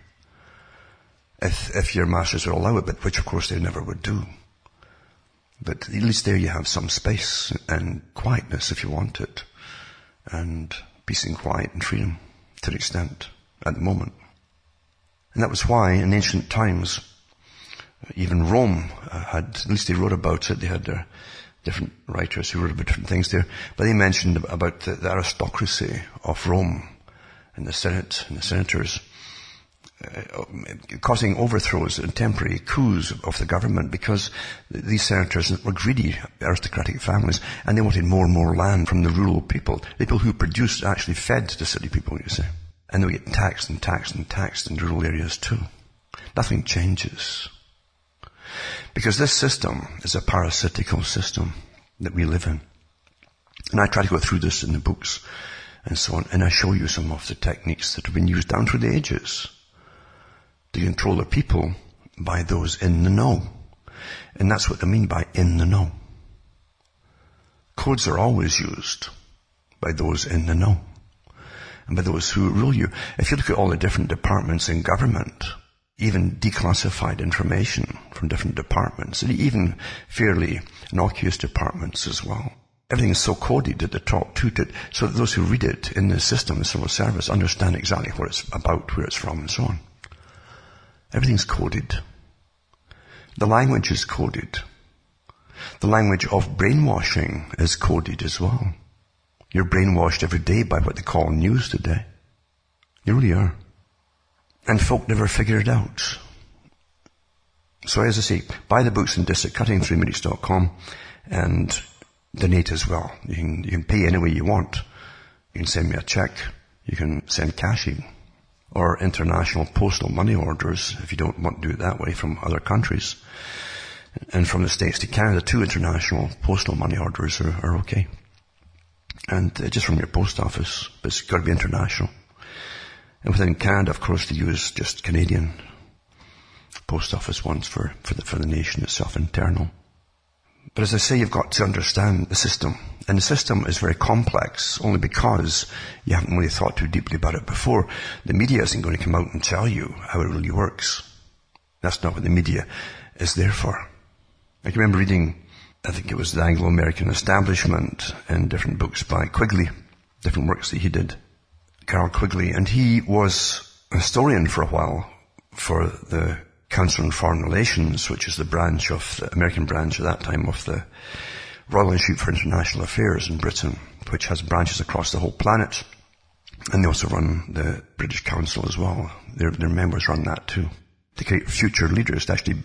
If your masters would allow it, but which of course they never would do. But at least there you have some space and quietness if you want it. And peace and quiet and freedom to an extent at the moment. And that was why in ancient times, even Rome had, at least they wrote about it, they had their different writers who wrote about different things there, but they mentioned about the aristocracy of Rome and the Senate and the senators causing overthrows and temporary coups of the government because these senators were greedy aristocratic families and they wanted more and more land from the rural people who produced actually fed the city people, you see. And they would get taxed and taxed and taxed in rural areas too. Nothing changes. Because this system is a parasitical system that we live in. And I try to go through this in the books and so on, and I show you some of the techniques that have been used down through the ages to control the people by those in the know. And that's what they mean by in the know. Codes are always used by those in the know and by those who rule you. If you look at all the different departments in government, even declassified information from different departments, and even fairly innocuous departments as well. Everything is so coded at the top too, so that those who read it in the system, the civil service, understand exactly what it's about, where it's from, and so on. Everything's coded. The language is coded. The language of brainwashing is coded as well. You're brainwashed every day by what they call news today. You really are. And folk never figure it out. So as I say, buy the books and discs at cuttingthroughminutes.com and donate as well. You can pay any way you want. You can send me a check. You can send cashing or international postal money orders if you don't want to do it that way from other countries. And from the States to Canada, 2 international postal money orders are okay. And just from your post office, but it's got to be international. And within Canada, of course, they use just Canadian post office ones for the nation itself, internal. But as I say, you've got to understand the system. And the system is very complex, only because you haven't really thought too deeply about it before. The media isn't going to come out and tell you how it really works. That's not what the media is there for. I can remember reading, I think it was The Anglo-American Establishment, and different books by Quigley, different works that he did. Carroll Quigley, and he was a historian for a while for the Council on Foreign Relations, which is the branch of the American branch at that time of the Royal Institute for International Affairs in Britain, which has branches across the whole planet. And they also run the British Council as well. Their members run that too. They create future leaders. They actually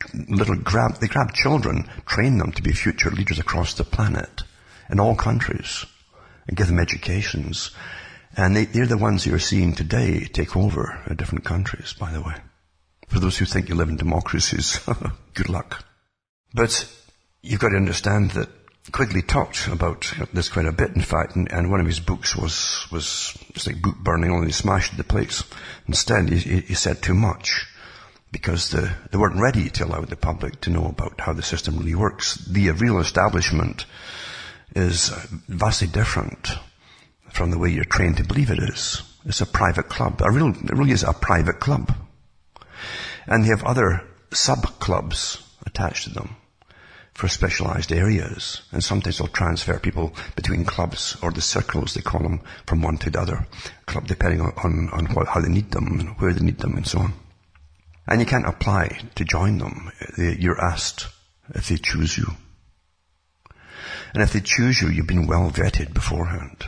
they grab children, train them to be future leaders across the planet in all countries and give them educations. And they're the ones you're seeing today take over in different countries, by the way. For those who think you live in democracies, good luck. But you've got to understand that Quigley talked about this quite a bit, in fact, and one of his books was just like book burning, only he smashed the plates. Instead, he said too much, because they weren't ready to allow the public to know about how the system really works. The real establishment is vastly different from the way you're trained to believe it is. It's a private club. It really is a private club. And they have other sub-clubs attached to them for specialized areas. And sometimes they'll transfer people between clubs, or the circles, they call them, from one to the other club, depending on how they need them and where they need them and so on. And you can't apply to join them. You're asked if they choose you. And if they choose you, you've been well vetted beforehand.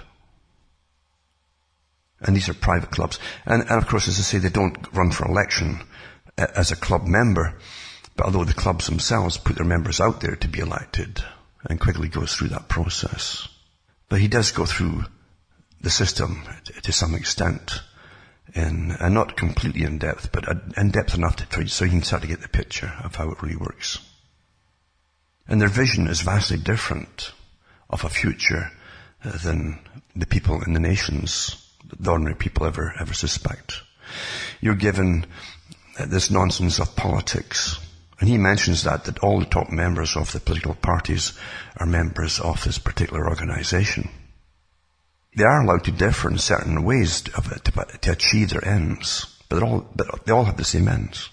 And these are private clubs. And of course, as I say, they don't run for election as a club member, but although the clubs themselves put their members out there to be elected, and Quigley goes through that process. But he does go through the system to some extent, and not completely in depth, but in depth enough so you can start to get the picture of how it really works. And their vision is vastly different of a future than the people in the nations, the ordinary people ever suspect. You're given this nonsense of politics. And he mentions that all the top members of the political parties are members of this particular organization. They are allowed to differ in certain ways to achieve their ends, but they all have the same ends.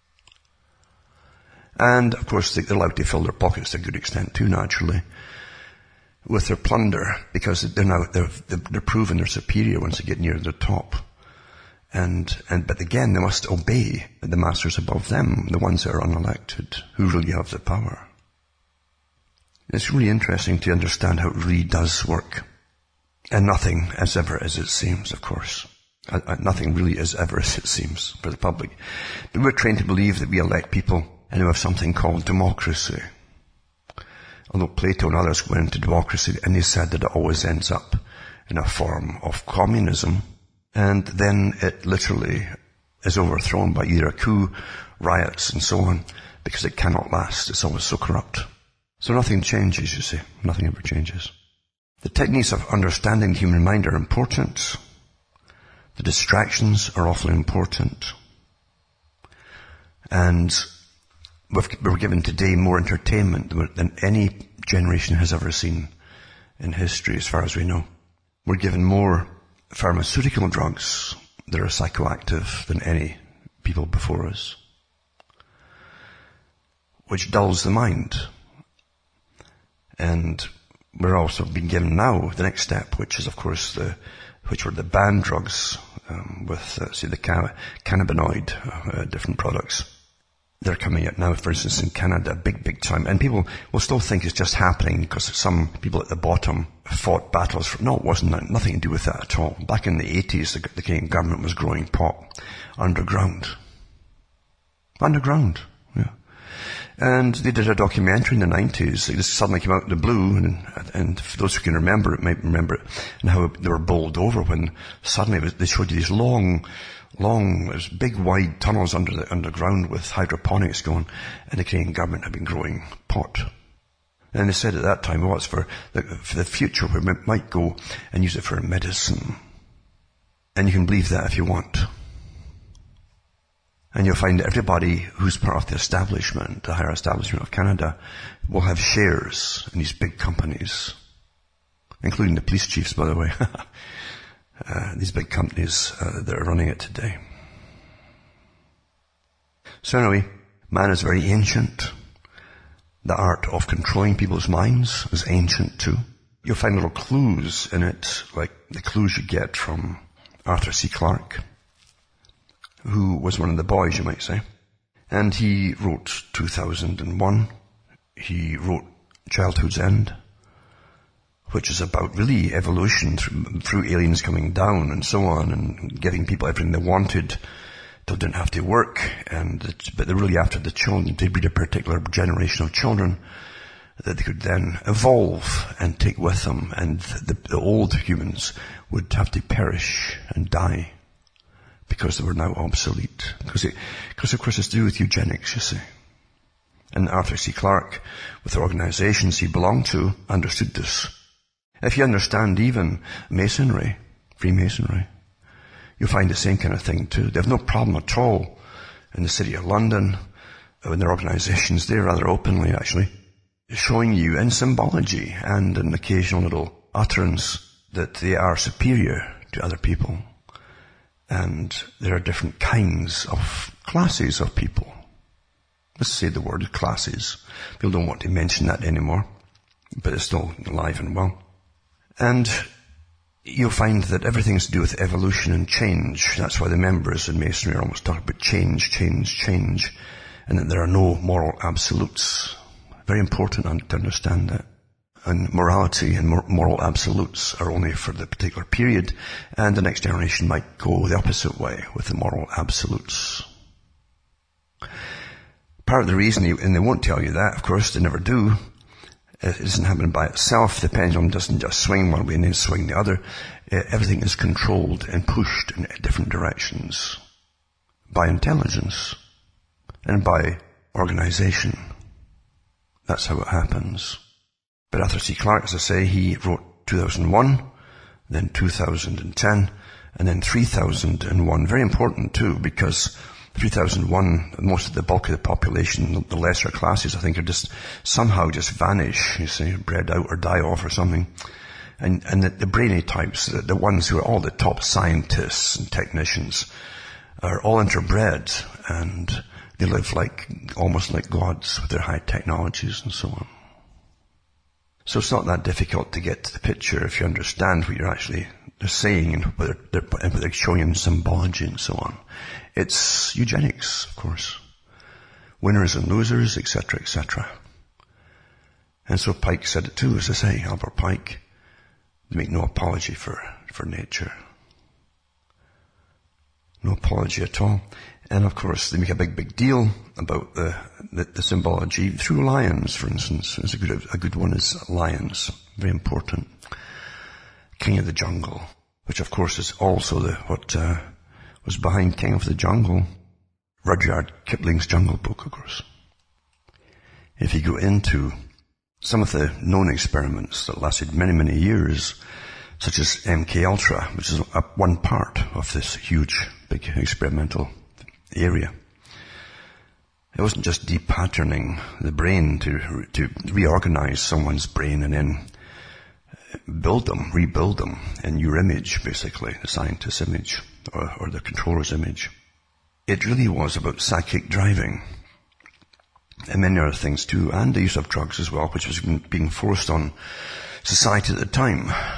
And of course they're allowed to fill their pockets to a good extent too, naturally, with their plunder, because they're proven they're superior once they get near the top. But again, they must obey the masters above them, the ones that are unelected, who really have the power. It's really interesting to understand how it really does work. And nothing is ever as it seems, of course. Nothing really is ever as it seems for the public. But we're trained to believe that we elect people and we have something called democracy. Although Plato and others went into democracy, and they said that it always ends up in a form of communism. And then it literally is overthrown by either a coup, riots, and so on, because it cannot last. It's always so corrupt. So nothing changes, you see. Nothing ever changes. The techniques of understanding the human mind are important. The distractions are awfully important. And we're given today more entertainment than any generation has ever seen in history, as far as we know. We're given more pharmaceutical drugs that are psychoactive than any people before us, which dulls the mind. And we're also being given now the next step, which is, of course, which were the banned drugs with the cannabinoid, different products. they're coming out now, for instance, in Canada, big time. And people will still think it's just happening because some people at the bottom fought battles. No, it wasn't. Nothing to do with that at all. Back in the 80s, the Canadian government was growing pot underground. Underground, yeah. And they did a documentary in the 90s. It just suddenly came out of the blue, and for those who can remember it, might remember it, and how they were bowled over when suddenly they showed you these long, there's big wide tunnels underground with hydroponics going, and the Canadian government had been growing pot. And they said at that time, well, it's for the future where we might go and use it for medicine. And you can believe that if you want. And you'll find that everybody who's part of the establishment, the higher establishment of Canada, will have shares in these big companies, including the police chiefs, by the way. These big companies that are running it today. So anyway, man is very ancient. The art of controlling people's minds is ancient too. You'll find little clues in it, like the clues you get from Arthur C. Clarke, who was one of the boys, you might say. And he wrote 2001. He wrote Childhood's End, which is about really evolution through aliens coming down and so on, and giving people everything they wanted. They didn't have to work, but they're really after the children. They breed a particular generation of children that they could then evolve and take with them, and the old humans would have to perish and die because they were now obsolete. Because of course it's to do with eugenics, you see. And Arthur C. Clarke, with the organizations he belonged to, understood this. If you understand even Masonry, Freemasonry, you'll find the same kind of thing too. They have no problem at all in the city of London, in their organizations, they're rather openly actually, showing you in symbology and an occasional little utterance that they are superior to other people. And there are different kinds of classes of people. Let's say the word classes. People don't want to mention that anymore, but it's still alive and well. And you'll find that everything's to do with evolution and change. That's why the members in Masonry are almost talking about change, and that there are no moral absolutes. Very important to understand that. And morality and moral absolutes are only for the particular period, and the next generation might go the opposite way with the moral absolutes. Part of the reason, and they won't tell you that, of course, they never do, it doesn't happen by itself. The pendulum doesn't just swing one way and then swing the other. Everything is controlled and pushed in different directions by intelligence and by organization. That's how it happens. But Arthur C. Clarke, as I say, he wrote 2001, then 2010, and then 3001. Very important too, because 3001, most of the bulk of the population, the lesser classes, I think, are just somehow just vanish, you see, bred out or die off or something. And the brainy types, the ones who are all the top scientists and technicians, are all interbred, and they live almost like gods with their high technologies and so on. So it's not that difficult to get to the picture if you understand what they're saying and what they're showing in symbology and so on. It's eugenics, of course. Winners and losers, etc., etc. And so Pike said it too, as I say, Albert Pike. They make no apology for nature. No apology at all. And of course, they make a big deal about the symbology through lions, for instance. It's a good one is lions. Very important. King of the Jungle, which of course is also what was behind King of the Jungle. Rudyard Kipling's Jungle Book, of course. If you go into some of the known experiments that lasted many years, such as MKUltra, which is one part of this huge, big experimental area. It wasn't just depatterning the brain to reorganize someone's brain and then rebuild them in your image, basically, the scientist's image or the controller's image. It really was about psychic driving and many other things too, and the use of drugs as well, which was being forced on society at the time.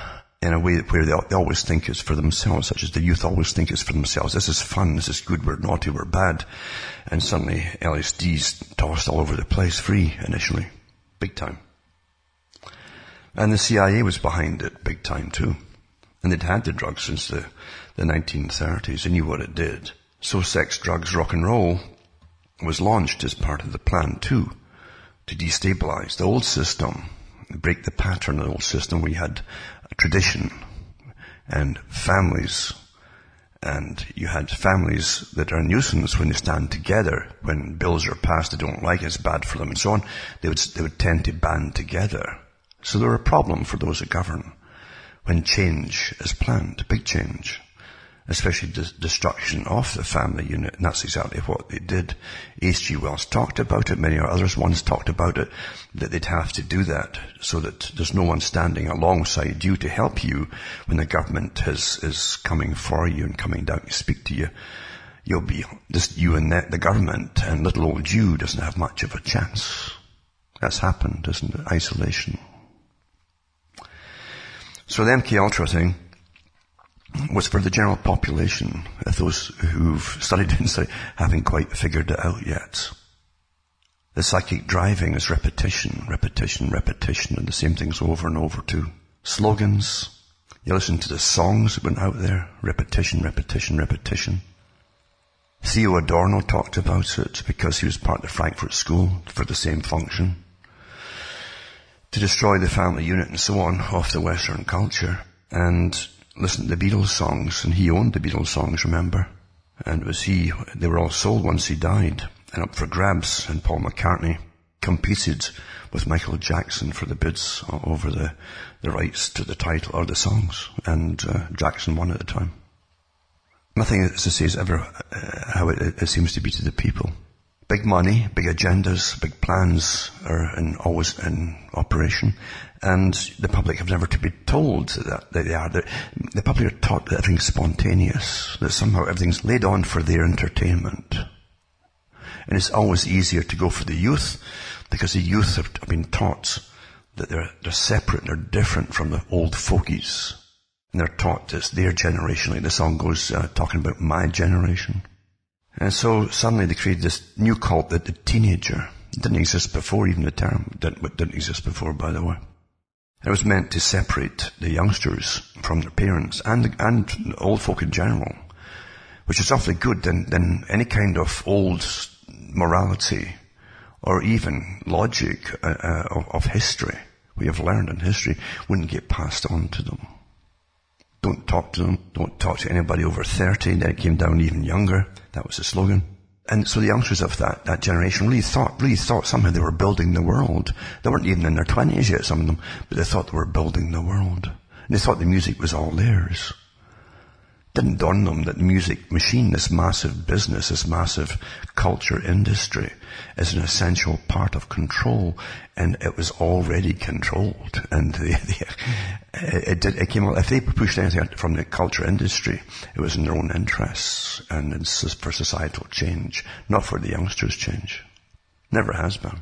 in a way where they always think it's for themselves, such as the youth always think it's for themselves. This is fun, this is good, we're naughty, we're bad. And suddenly LSD's tossed all over the place, free initially, big time. And the CIA was behind it, big time too. And they'd had the drugs since the 1930s. They knew what it did. So sex, drugs, rock and roll was launched as part of the plan too, to destabilize the old system, break the pattern of the old system where you had a tradition and families, and you had families that are a nuisance when they stand together. When bills are passed they don't like, it's bad for them and so on, they would tend to band together. So they're a problem for those that govern when change is planned, big change, especially destruction of the family unit, and that's exactly what they did. H.G. Wells talked about it, many others once talked about it, that they'd have to do that so that there's no one standing alongside you to help you when the government is coming for you and coming down to speak to you. You'll be just you and the government, and little old you doesn't have much of a chance. That's happened, isn't it? Isolation. So the MKUltra thing was for the general population, those who've studied inside haven't quite figured it out yet. The psychic driving is repetition, repetition, repetition, and the same things over and over too. Slogans. You listen to the songs that went out there. Repetition, repetition, repetition. Theo Adorno talked about it because he was part of the Frankfurt School for the same function. To destroy the family unit and so on of the Western culture. And listen to the Beatles songs, and he owned the Beatles songs, remember? And it was they were all sold once he died, and up for grabs, and Paul McCartney competed with Michael Jackson for the bids over the rights to the title or the songs, and Jackson won at the time. Nothing, as I say, is ever how it seems to be to the people. Big money, big agendas, big plans are always in operation, and the public have never to be told that they are. The public are taught that everything's spontaneous, that somehow everything's laid on for their entertainment. And it's always easier to go for the youth, because the youth have been taught that they're separate, they're different from the old fogies. And they're taught it's their generation, like the song goes talking about my generation. And so suddenly they created this new cult, that the teenager. It didn't exist before, even the term didn't exist before, by the way. It was meant to separate the youngsters from their parents and old folk in general, which is awfully good. Then any kind of old morality or even logic of history we have learned in history wouldn't get passed on to them. Don't talk to them. Don't talk to anybody over 30. Then it came down even younger. That was the slogan. And so the youngsters of that generation really thought somehow they were building the world. They weren't even in their 20s yet, some of them, but they thought they were building the world. And they thought the music was all theirs. It didn't dawn on them that the music machine, this massive business, this massive culture industry, is an essential part of control, and it was already controlled. And it came out, if they pushed anything from the culture industry, it was in their own interests, and it's for societal change, not for the youngsters' change. Never has been.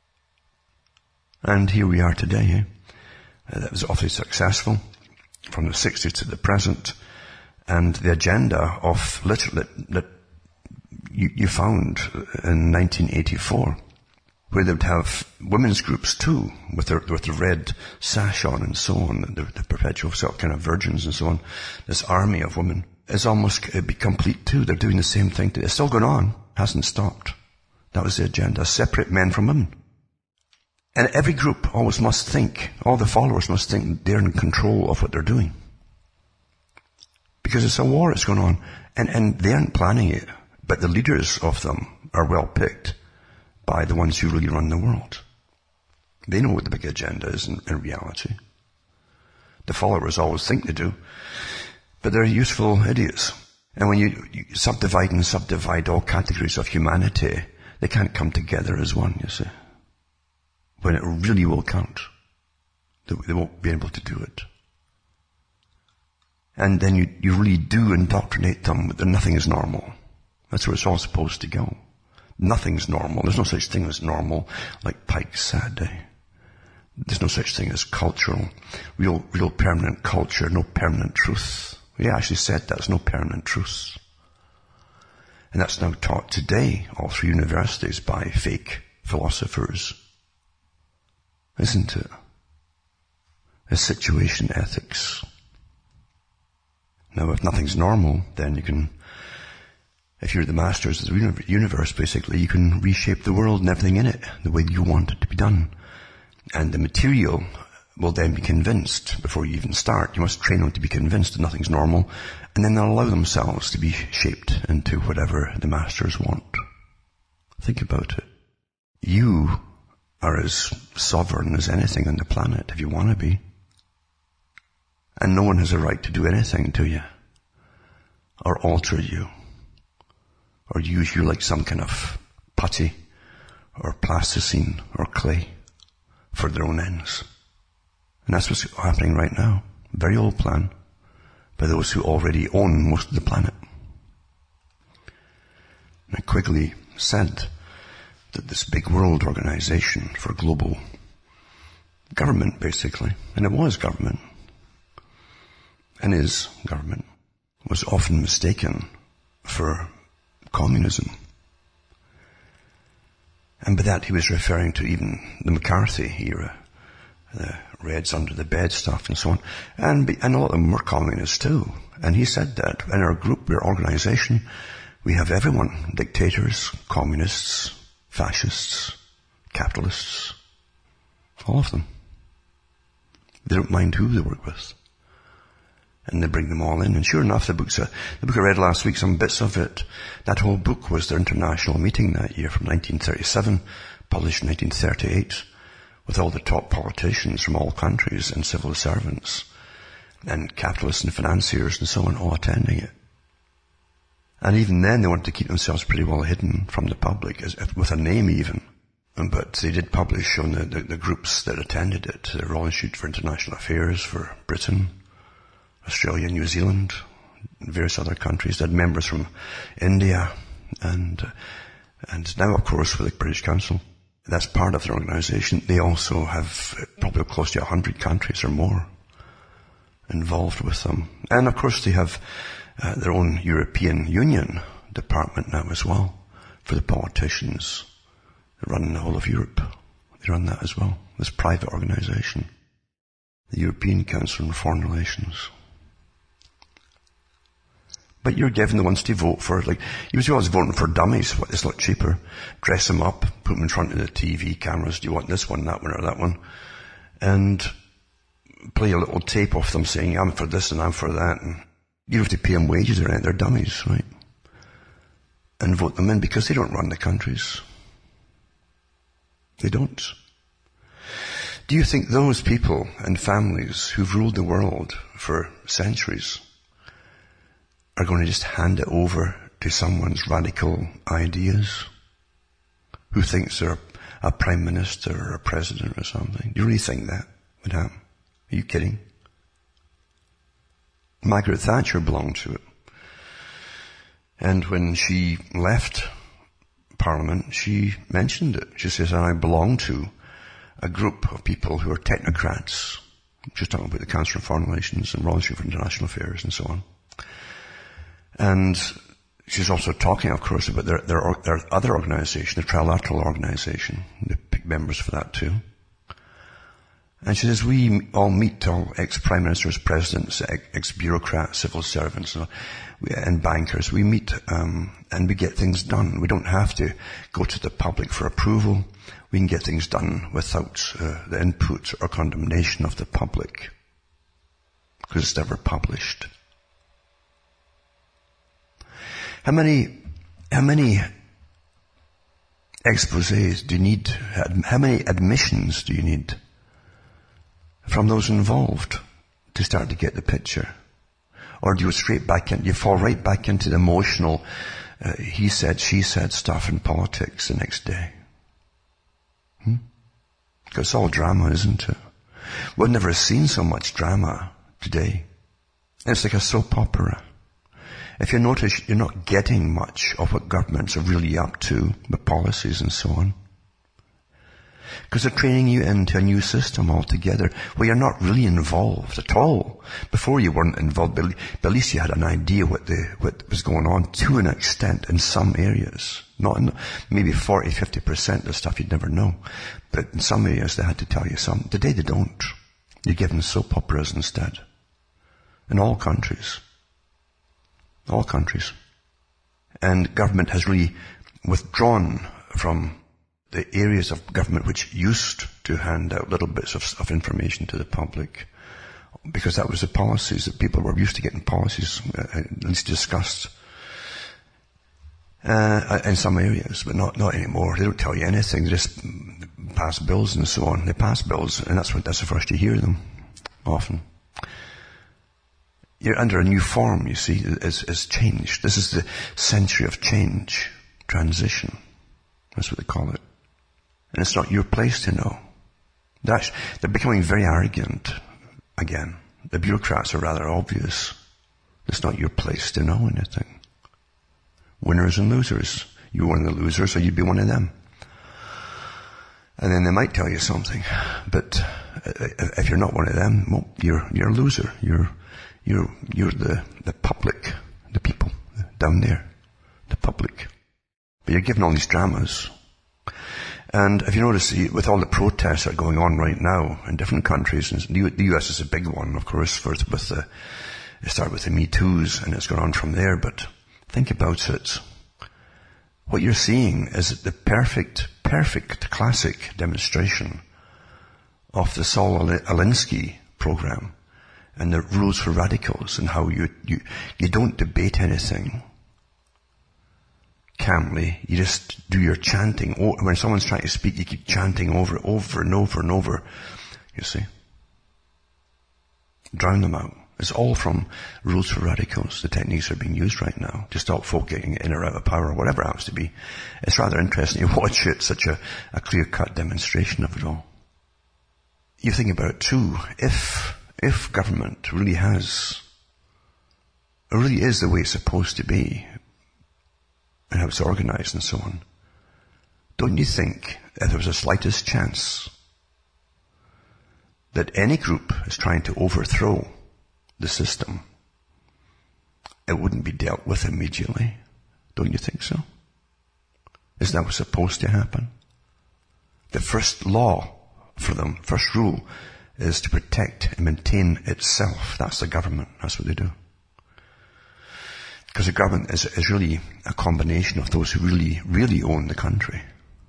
And here we are today. That was awfully successful from the 60s to the present. And the agenda of that you found in 1984, where they would have women's groups too, with the red sash on and so on, the perpetual kind of virgins and so on. This army of women is almost be complete too. They're doing the same thing. It's still going on, hasn't stopped. That was the agenda: separate men from women. And every group always must think, all the followers must think they're in control of what they're doing. Because it's a war that's going on, and they aren't planning it, but the leaders of them are well picked by the ones who really run the world. They know what the big agenda is in reality. The followers always think they do, but they're useful idiots. And when you subdivide all categories of humanity, they can't come together as one, you see. When it really will count, they won't be able to do it. And then you really do indoctrinate them that nothing is normal. That's where it's all supposed to go. Nothing's normal. There's no such thing as normal, like Pike said. There's no such thing as cultural, real permanent culture, no permanent truth. We actually said that's no permanent truth. And that's now taught today all through universities by fake philosophers. Isn't it? It's situation ethics. Now, if nothing's normal, then you can, if you're the masters of the universe, basically, you can reshape the world and everything in it the way you want it to be done. And the material will then be convinced before you even start. You must train them to be convinced that nothing's normal, and then they'll allow themselves to be shaped into whatever the masters want. Think about it. You are as sovereign as anything on the planet if you want to be. And no one has a right to do anything to you, or alter you, or use you like some kind of putty, or plasticine, or clay for their own ends. And that's what's happening right now. Very old plan by those who already own most of the planet. Now, Quigley said that this big world organization for global government, basically, and it was government, and is government, was often mistaken for communism. And by that he was referring to even the McCarthy era, the Reds under the bed stuff and so on. And a lot of them were communists too. And he said that in our group, our organization, we have everyone, dictators, communists, fascists, capitalists, all of them. They don't mind who they work with. And they bring them all in. And sure enough, the book I read last week, some bits of it, that whole book was their international meeting that year from 1937, published in 1938, with all the top politicians from all countries and civil servants and capitalists and financiers and so on all attending it. And even then they wanted to keep themselves pretty well hidden from the public, with a name even. But they did publish on the groups that attended it, the Royal Institute for International Affairs for Britain, Australia, New Zealand, and various other countries. They had members from India and now, of course, with the British Council. That's part of their organization. They also have probably close to 100 countries or more involved with them. And, of course, they have their own European Union department now as well for the politicians that run the whole of Europe. They run that as well, this private organization, the European Council on Foreign Relations. But you're given the ones to vote for, like, you was always voting for dummies. It's a lot cheaper. Dress them up, put them in front of the TV cameras. Do you want this one, that one, or that one? And play a little tape off them saying, I'm for this and I'm for that. And you don't have to pay them wages or anything. They're dummies, right? And vote them in because they don't run the countries. They don't. Do you think those people and families who've ruled the world for centuries are going to just hand it over to someone's radical ideas who thinks they're a prime minister or a president or something? Do you really think that would happen? Are you kidding? Margaret Thatcher belonged to it. And when she left Parliament, she mentioned it. She says, I belong to a group of people who are technocrats. She's talking about the Council on Foreign Relations and Royal Institute for International Affairs and so on. And she's also talking, of course, about their other organization, the Trilateral Organization. They pick members for that too. And she says, we all meet, all ex-prime ministers, presidents, ex-bureaucrats, civil servants, and bankers. We meet and we get things done. We don't have to go to the public for approval. We can get things done without the input or condemnation of the public, because it's never published. How many exposés do you need? How many admissions do you need from those involved to start to get the picture? Or do you fall right back into the emotional, he said, she said stuff in politics the next day? Because it's all drama, isn't it? We've never seen so much drama today. It's like a soap opera. If you notice, you're not getting much of what governments are really up to, the policies and so on. Because they're training you into a new system altogether where you're not really involved at all. Before you weren't involved, but at least you had an idea what was going on to an extent in some areas. Not in, maybe 40, 50% of stuff you'd never know. But in some areas they had to tell you something. Today they don't. You're given soap operas instead. In all countries. All countries. And government has really withdrawn from the areas of government which used to hand out little bits of information to the public, because that was the policies that people were used to getting policies at least discussed in some areas, but not anymore. They don't tell you anything. They just pass bills and so on. They pass bills, and that's the first you hear them often. You're under a new form, you see, is changed. This is the century of change, transition. That's what they call it. And it's not your place to know. They're becoming very arrogant again. The bureaucrats are rather obvious. It's not your place to know anything. Winners and losers. You're one of the losers, so you'd be one of them. And then they might tell you something. But if you're not one of them, well, you're a loser. You're the public, the people down there, the public. But you're given all these dramas. And if you notice, with all the protests that are going on right now in different countries, and the US is a big one, of course, it started with the Me Too's, and it's gone on from there, but think about it. What you're seeing is the perfect classic demonstration of the Saul Alinsky program and the rules for radicals, and how you don't debate anything calmly. You just do your chanting. When someone's trying to speak, you keep chanting over and over and over. You see? Drown them out. It's all from rules for radicals. The techniques are being used right now to stop folk getting in or out of power, or whatever it happens to be. It's rather interesting to watch it, such a clear-cut demonstration of it all. You think about it too. If government really is the way it's supposed to be, and how it's organized and so on, don't you think if there was the slightest chance that any group is trying to overthrow the system, it wouldn't be dealt with immediately? Don't you think so? Isn't that what's supposed to happen? The first law for them, first rule, is to protect and maintain itself. That's the government. That's what they do. Because the government is really a combination of those who really, really own the country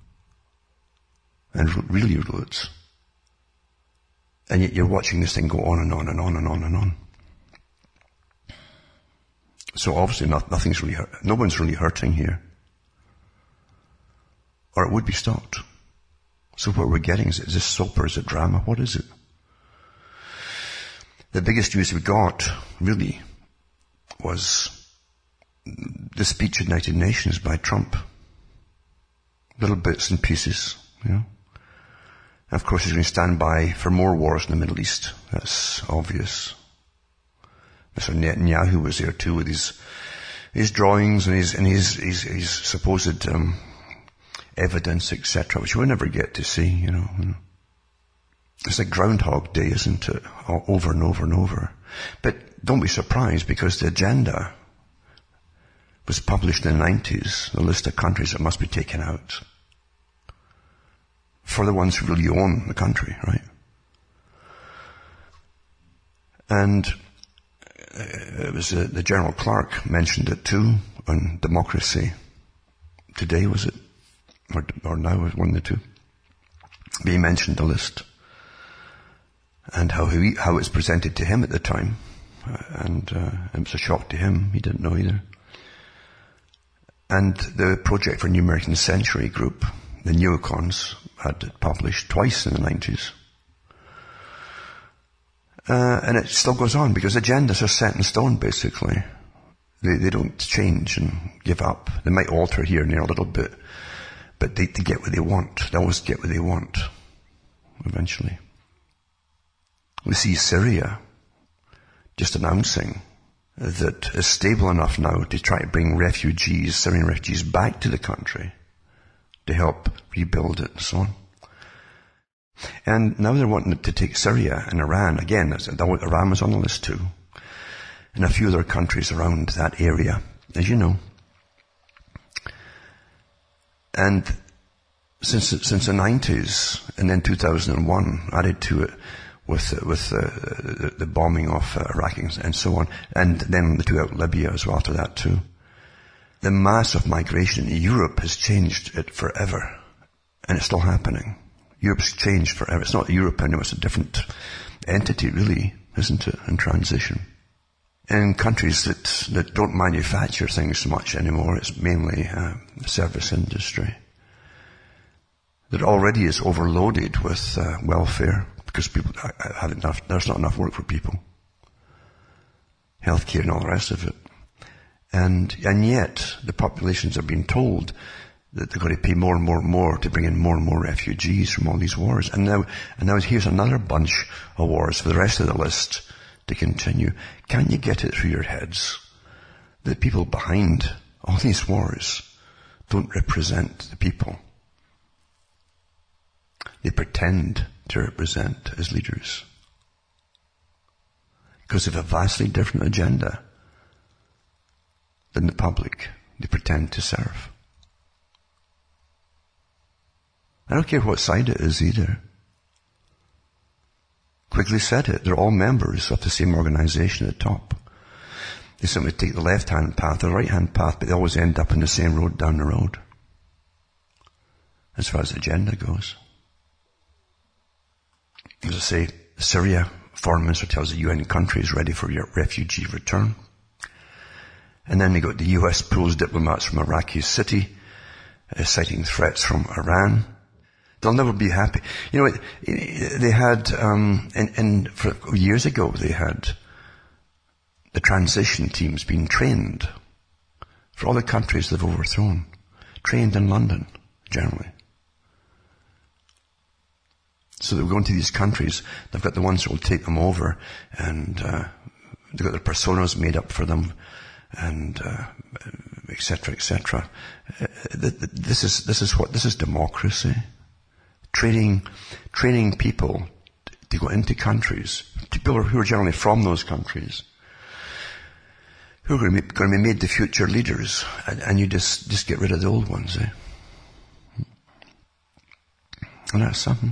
and really rule it. And yet you're watching this thing go on and on and on and on and on. So obviously no one's really hurting here. Or it would be stopped. So what we're getting, is this soap or is it drama? What is it? The biggest news we got, really, was the speech at United Nations by Trump. Little bits and pieces, you know. And of course he's going to stand by for more wars in the Middle East. That's obvious. Mr. Netanyahu was there too with his drawings and his supposed evidence, etc., which we'll never get to see, you know. It's like Groundhog Day, isn't it? Over and over and over. But don't be surprised, because the agenda was published in the 90s, the list of countries that must be taken out for the ones who really own the country, right? And it was the General Clark mentioned it too on Democracy Today, was it? Or now, one of the two. But he mentioned the list and how it was presented to him at the time. And it was a shock to him. He didn't know either. And the Project for New American Century group, the neocons, had it published twice in the 90s. And it still goes on, because agendas are set in stone, basically. They don't change and give up. They might alter here and there a little bit, but they get what they want. They always get what they want, eventually. We see Syria just announcing that it's stable enough now to try to bring Syrian refugees back to the country to help rebuild it and so on. And now they're wanting to take Syria and Iran. Again, Iran was on the list too. And a few other countries around that area, as you know. And since the 90s, and then 2001, added to it with the bombing of Iraq and so on, and then the two out Libya as well after that too. The massive migration in Europe has changed it forever. And it's still happening. Europe's changed forever. It's not Europe anymore, it's a different entity really, isn't it, in transition. In countries that don't manufacture things so much anymore, it's mainly the service industry that already is overloaded with welfare because people have enough. There's not enough work for people, healthcare and all the rest of it, and yet the populations are being told that they're going to pay more and more and more to bring in more and more refugees from all these wars, and now here's another bunch of wars for the rest of the list to continue. Can you get it through your heads that people behind all these wars don't represent the people they pretend to represent as leaders? Because they have a vastly different agenda than the public they pretend to serve. I don't care what side it is either. Quigley said it. They're all members of the same organization at the top. They simply take the left-hand path or the right-hand path, but they always end up on the same road down the road, as far as the agenda goes. As I say, Syria, Foreign Minister tells the UN countries ready for your refugee return. And then they got the US pulls diplomats from Iraqi city, citing threats from Iran. They'll never be happy. You know, they had, for years ago, they had the transition teams being trained for all the countries they've overthrown. Trained in London, generally. So they were going to these countries, they've got the ones that will take them over, and they've got their personas made up for them, and et cetera, et cetera. This is democracy. Training people to go into countries, people who are generally from those countries, who are going to be made the future leaders, and you just get rid of the old ones, eh? And that's something.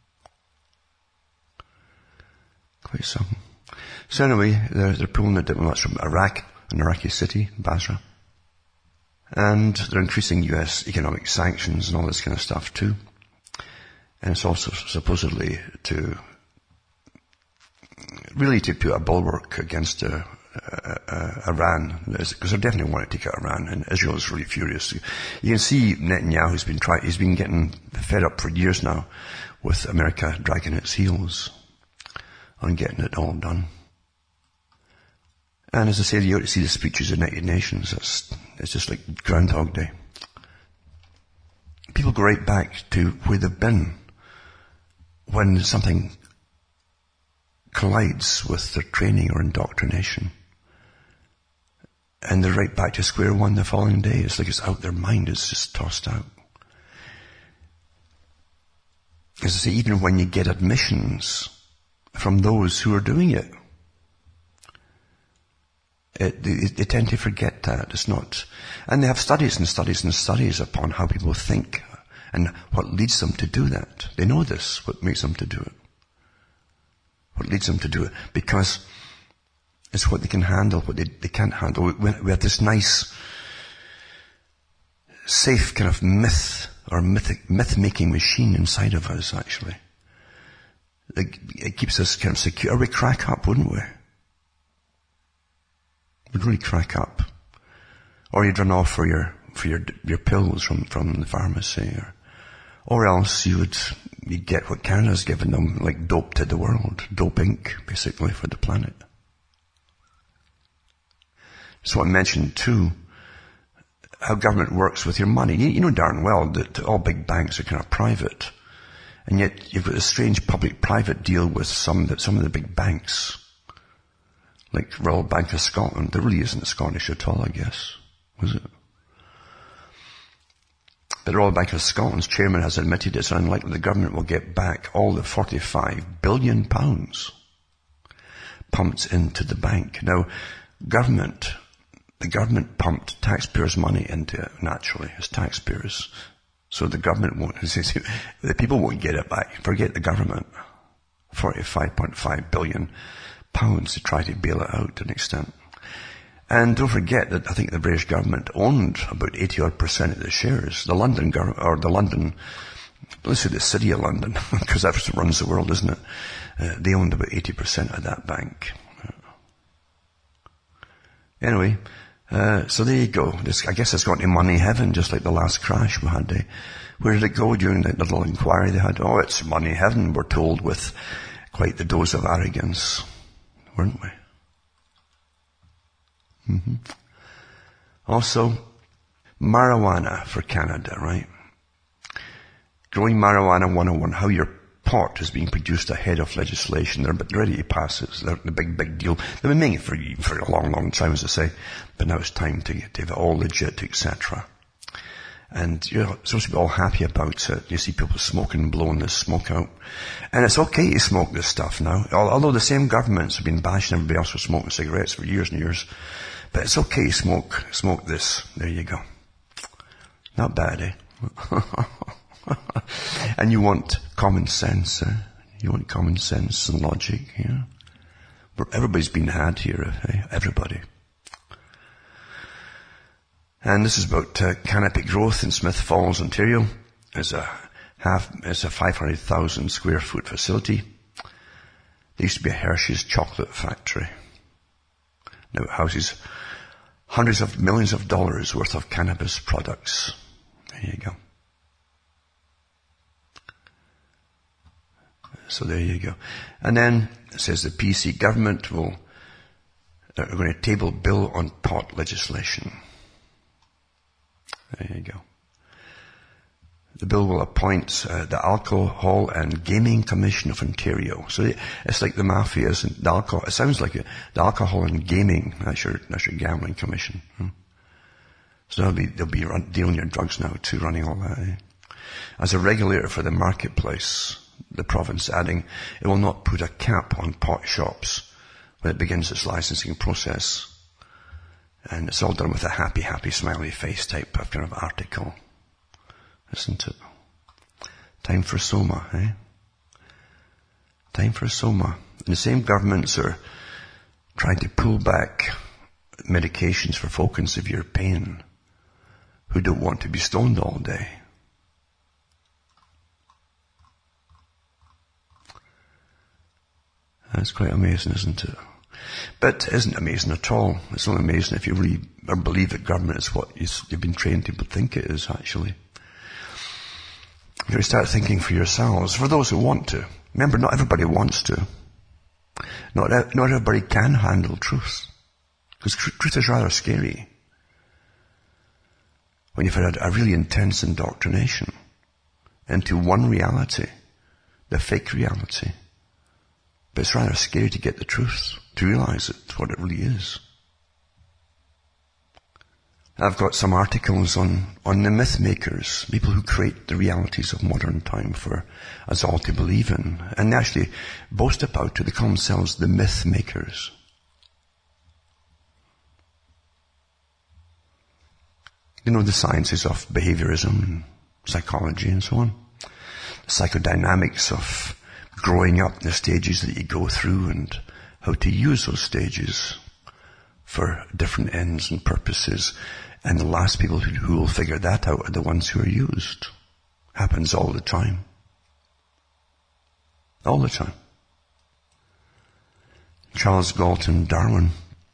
Quite something. So anyway, they're pulling the diplomats from Iraq, an Iraqi city, Basra. And they're increasing US economic sanctions and all this kind of stuff too. And it's also supposedly to put a bulwark against Iran, because they definitely want to take out Iran, and Israel is really furious. You can see Netanyahu's he's been getting fed up for years now with America dragging its heels on getting it all done. And as I said, you ought to see the speeches of United Nations. It's just like Groundhog Day. People go right back to where they've been when something collides with their training or indoctrination. And they're right back to square one the following day. It's like it's out their mind. It's just tossed out. As I say, even when you get admissions from those who are doing it, they tend to forget that. It's not. And they have studies and studies and studies upon how people think and what leads them to do that. They know this, what makes them to do it. What leads them to do it. Because it's what they can handle, what they can't handle. We have this nice, safe kind of myth-making machine inside of us, actually. It keeps us kind of secure. Or we'd crack up, wouldn't we? We'd really crack up. Or you'd run off for your pills from the pharmacy, or else you'd get what Canada's given them, like Dope to the World, Dope Inc., basically, for the planet. So I mentioned too, how government works with your money. You know darn well that all big banks are kind of private, and yet you've got a strange public-private deal with some of the big banks, like Royal Bank of Scotland. There really isn't Scottish at all, I guess, was it? But the Royal Bank of Scotland's chairman has admitted it's unlikely the government will get back all the £45 billion pumped into the bank. Now, the government pumped taxpayers' money into it, naturally, as taxpayers. So the government won't, the people won't get it back. Forget the government. £45.5 billion to try to bail it out to an extent. And don't forget that I think the British government owned about 80% of the shares. The London government, or the London, let's say the city of London, because that's what runs the world, isn't it? They owned about 80% of that bank. Anyway, so there you go. I guess it's gone to money heaven, just like the last crash we had. Where did it go during that little inquiry they had? Oh, it's money heaven, we're told, with quite the dose of arrogance, weren't we? Also, marijuana for Canada, right? Growing marijuana 101, how your pot is being produced ahead of legislation. They're ready to pass it. They're the big deal. They've been making it for a long time, as I say, but now it's time to have it all legit, etc. And you're supposed to be all happy about it. You see people smoking, blowing this smoke out. And it's okay to smoke this stuff now. Although the same governments have been bashing everybody else for smoking cigarettes for years and years. But it's okay to smoke this. There you go. Not bad, eh? And you want common sense, eh? You want common sense and logic, yeah? But everybody's been had here, eh? Everybody. And this is about canopy growth in Smith Falls, Ontario. It's a 500,000 square foot facility. There used to be a Hershey's chocolate factory. Now it houses hundreds of millions of dollars worth of cannabis products. There you go. So there you go. And then it says the PC government are going to table bill on pot legislation. There you go. The bill will appoint the Alcohol and Gaming Commission of Ontario. So it's like the mafia, isn't the alcohol? It sounds like it. The Alcohol and Gaming. That's your gambling commission. So they'll be dealing your drugs now too, running all that. Eh? As a regulator for the marketplace, the province adding it will not put a cap on pot shops when it begins its licensing process. And it's all done with a happy smiley face type of kind of article. Isn't it? Time for Soma, eh? Time for Soma. And the same governments are trying to pull back medications for folk in severe pain who don't want to be stoned all day. That's quite amazing, isn't it? But it isn't amazing at all. It's not amazing if you really believe that government is what you've been trained to think it is, actually. You've got to start thinking for yourselves, for those who want to. Remember, not everybody wants to. Not everybody can handle truth. Because truth is rather scary. When you've had a really intense indoctrination into one reality, the fake reality. But it's rather scary to get the truth, to realize it, what it really is. I've got some articles on the myth makers, people who create the realities of modern time for us all to believe in, and they actually boast about it. They call themselves the myth makers. You know, the sciences of behaviorism and psychology and so on. The psychodynamics of growing up, the stages that you go through and how to use those stages for different ends and purposes. And the last people who will figure that out are the ones who are used. Happens all the time. All the time. Charles Galton Darwin,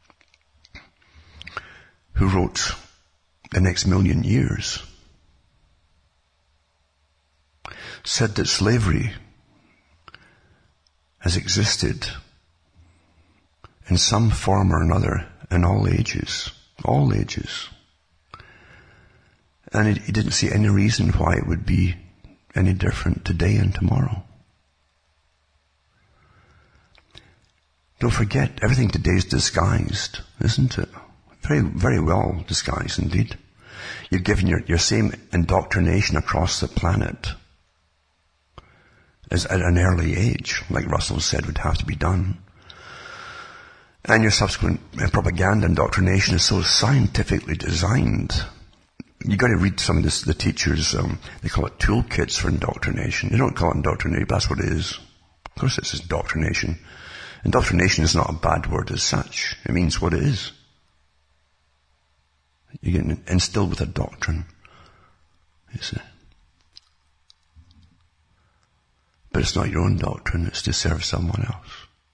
who wrote The Next Million Years, said that slavery has existed in some form or another in all ages. All ages. And he didn't see any reason why it would be any different today and tomorrow. Don't forget, everything today is disguised, isn't it? Very, very well disguised indeed. you're given your same indoctrination across the planet as at an early age, like Russell said would have to be done. And your subsequent propaganda indoctrination is so scientifically designed. You got to read some of this, the teachers, they call it toolkits for indoctrination. They don't call it indoctrination, but that's what it is. Of course it's indoctrination. Indoctrination is not a bad word as such. It means what it is. You get instilled with a doctrine, you see. But it's not your own doctrine, it's to serve someone else.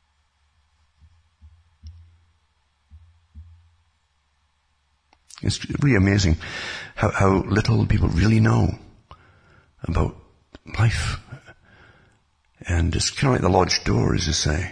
It's really amazing how little people really know about life. And it's kind of like the lodge door, as you say.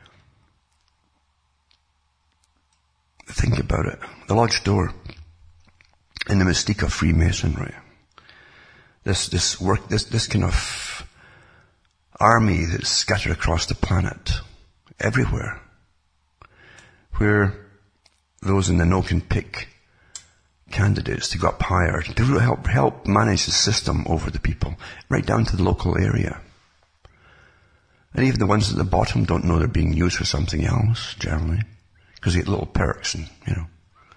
Think about it. The lodge door in the mystique of Freemasonry. This kind of army that's scattered across the planet, everywhere, where those in the know can pick candidates to go up higher, to help manage the system over the people, right down to the local area. And even the ones at the bottom don't know they're being used for something else, generally, because they get little perks and, you know.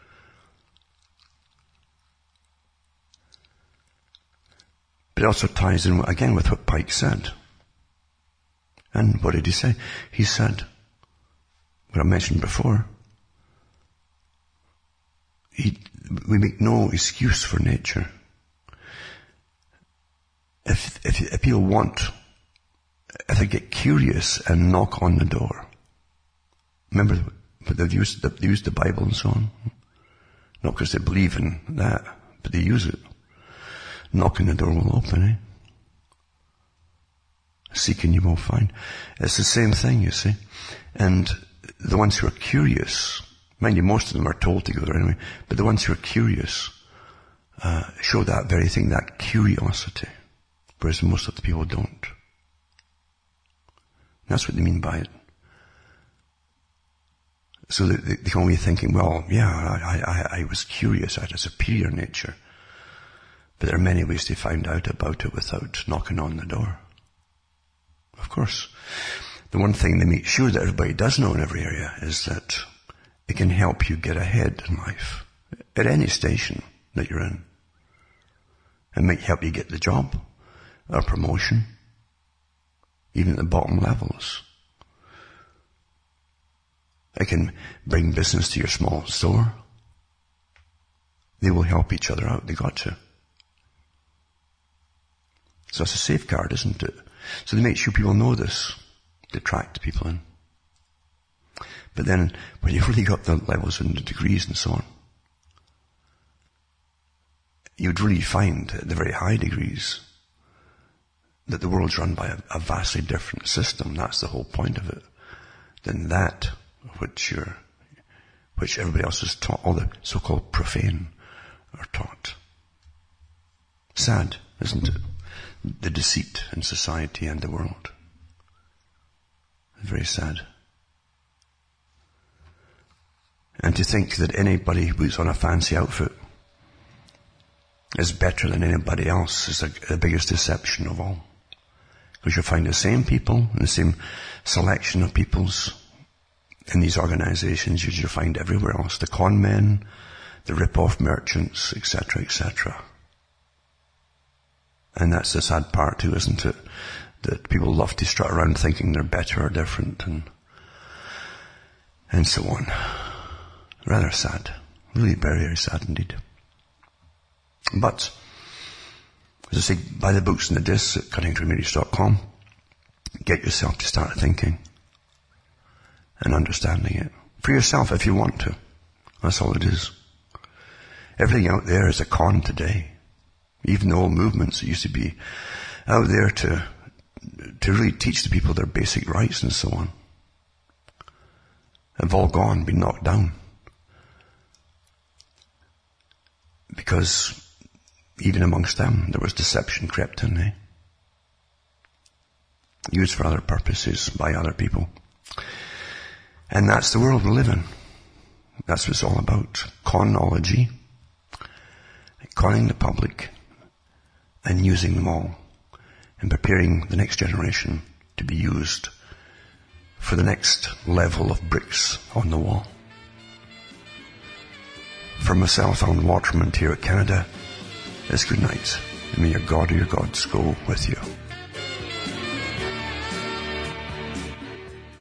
But it also ties in, again, with what Pike said. And what did he say? He said, what I mentioned before, we make no excuse for nature. If people if they get curious and knock on the door, remember, but they use the Bible and so on, not because they believe in that, but they use it. Knocking the door will open, eh? Seeking you will find. It's the same thing, you see. And the ones who are curious, mind you, most of them are told to go there anyway, but the ones who are curious show that very thing, that curiosity, whereas most of the people don't. That's what they mean by it. So they can only be thinking, well, yeah, I was curious, I had a superior nature. But there are many ways to find out about it without knocking on the door. Of course, the one thing they make sure that everybody does know in every area is that it can help you get ahead in life at any station that you're in. It might help you get the job or promotion, even at the bottom levels. It can bring business to your small store. They will help each other out. They got to. So it's a safeguard, isn't it? So they make sure people know this. They attract people in. But then, when you've really got the levels and the degrees and so on, you'd really find at the very high degrees that the world's run by a vastly different system. That's the whole point of it. Than that which everybody else is taught, all the so-called profane are taught. Sad, isn't it? The deceit in society and the world. Very sad. And to think that anybody who's on a fancy outfit is better than anybody else is the biggest deception of all. Because you'll find the same people, and the same selection of peoples in these organizations as you'll find everywhere else. The con men, the rip-off merchants, etc., etc. And that's the sad part too, isn't it? That people love to strut around thinking they're better or different and so on. Rather sad. Really very, very sad indeed. But, as I say, buy the books and the discs at cuttingthroughmirrors.com. Get yourself to start thinking and understanding it. For yourself if you want to. That's all it is. Everything out there is a con today. Even the old movements that used to be out there to really teach the people their basic rights and so on have all gone, been knocked down. Because even amongst them there was deception crept in, eh? Used for other purposes by other people. And that's the world we live in. That's what it's all about. Conology. conning the public and using them all and preparing the next generation to be used for the next level of bricks on the wall. For myself, Alan Waterman here at Canada, it's good night, and may your God or your gods go with you.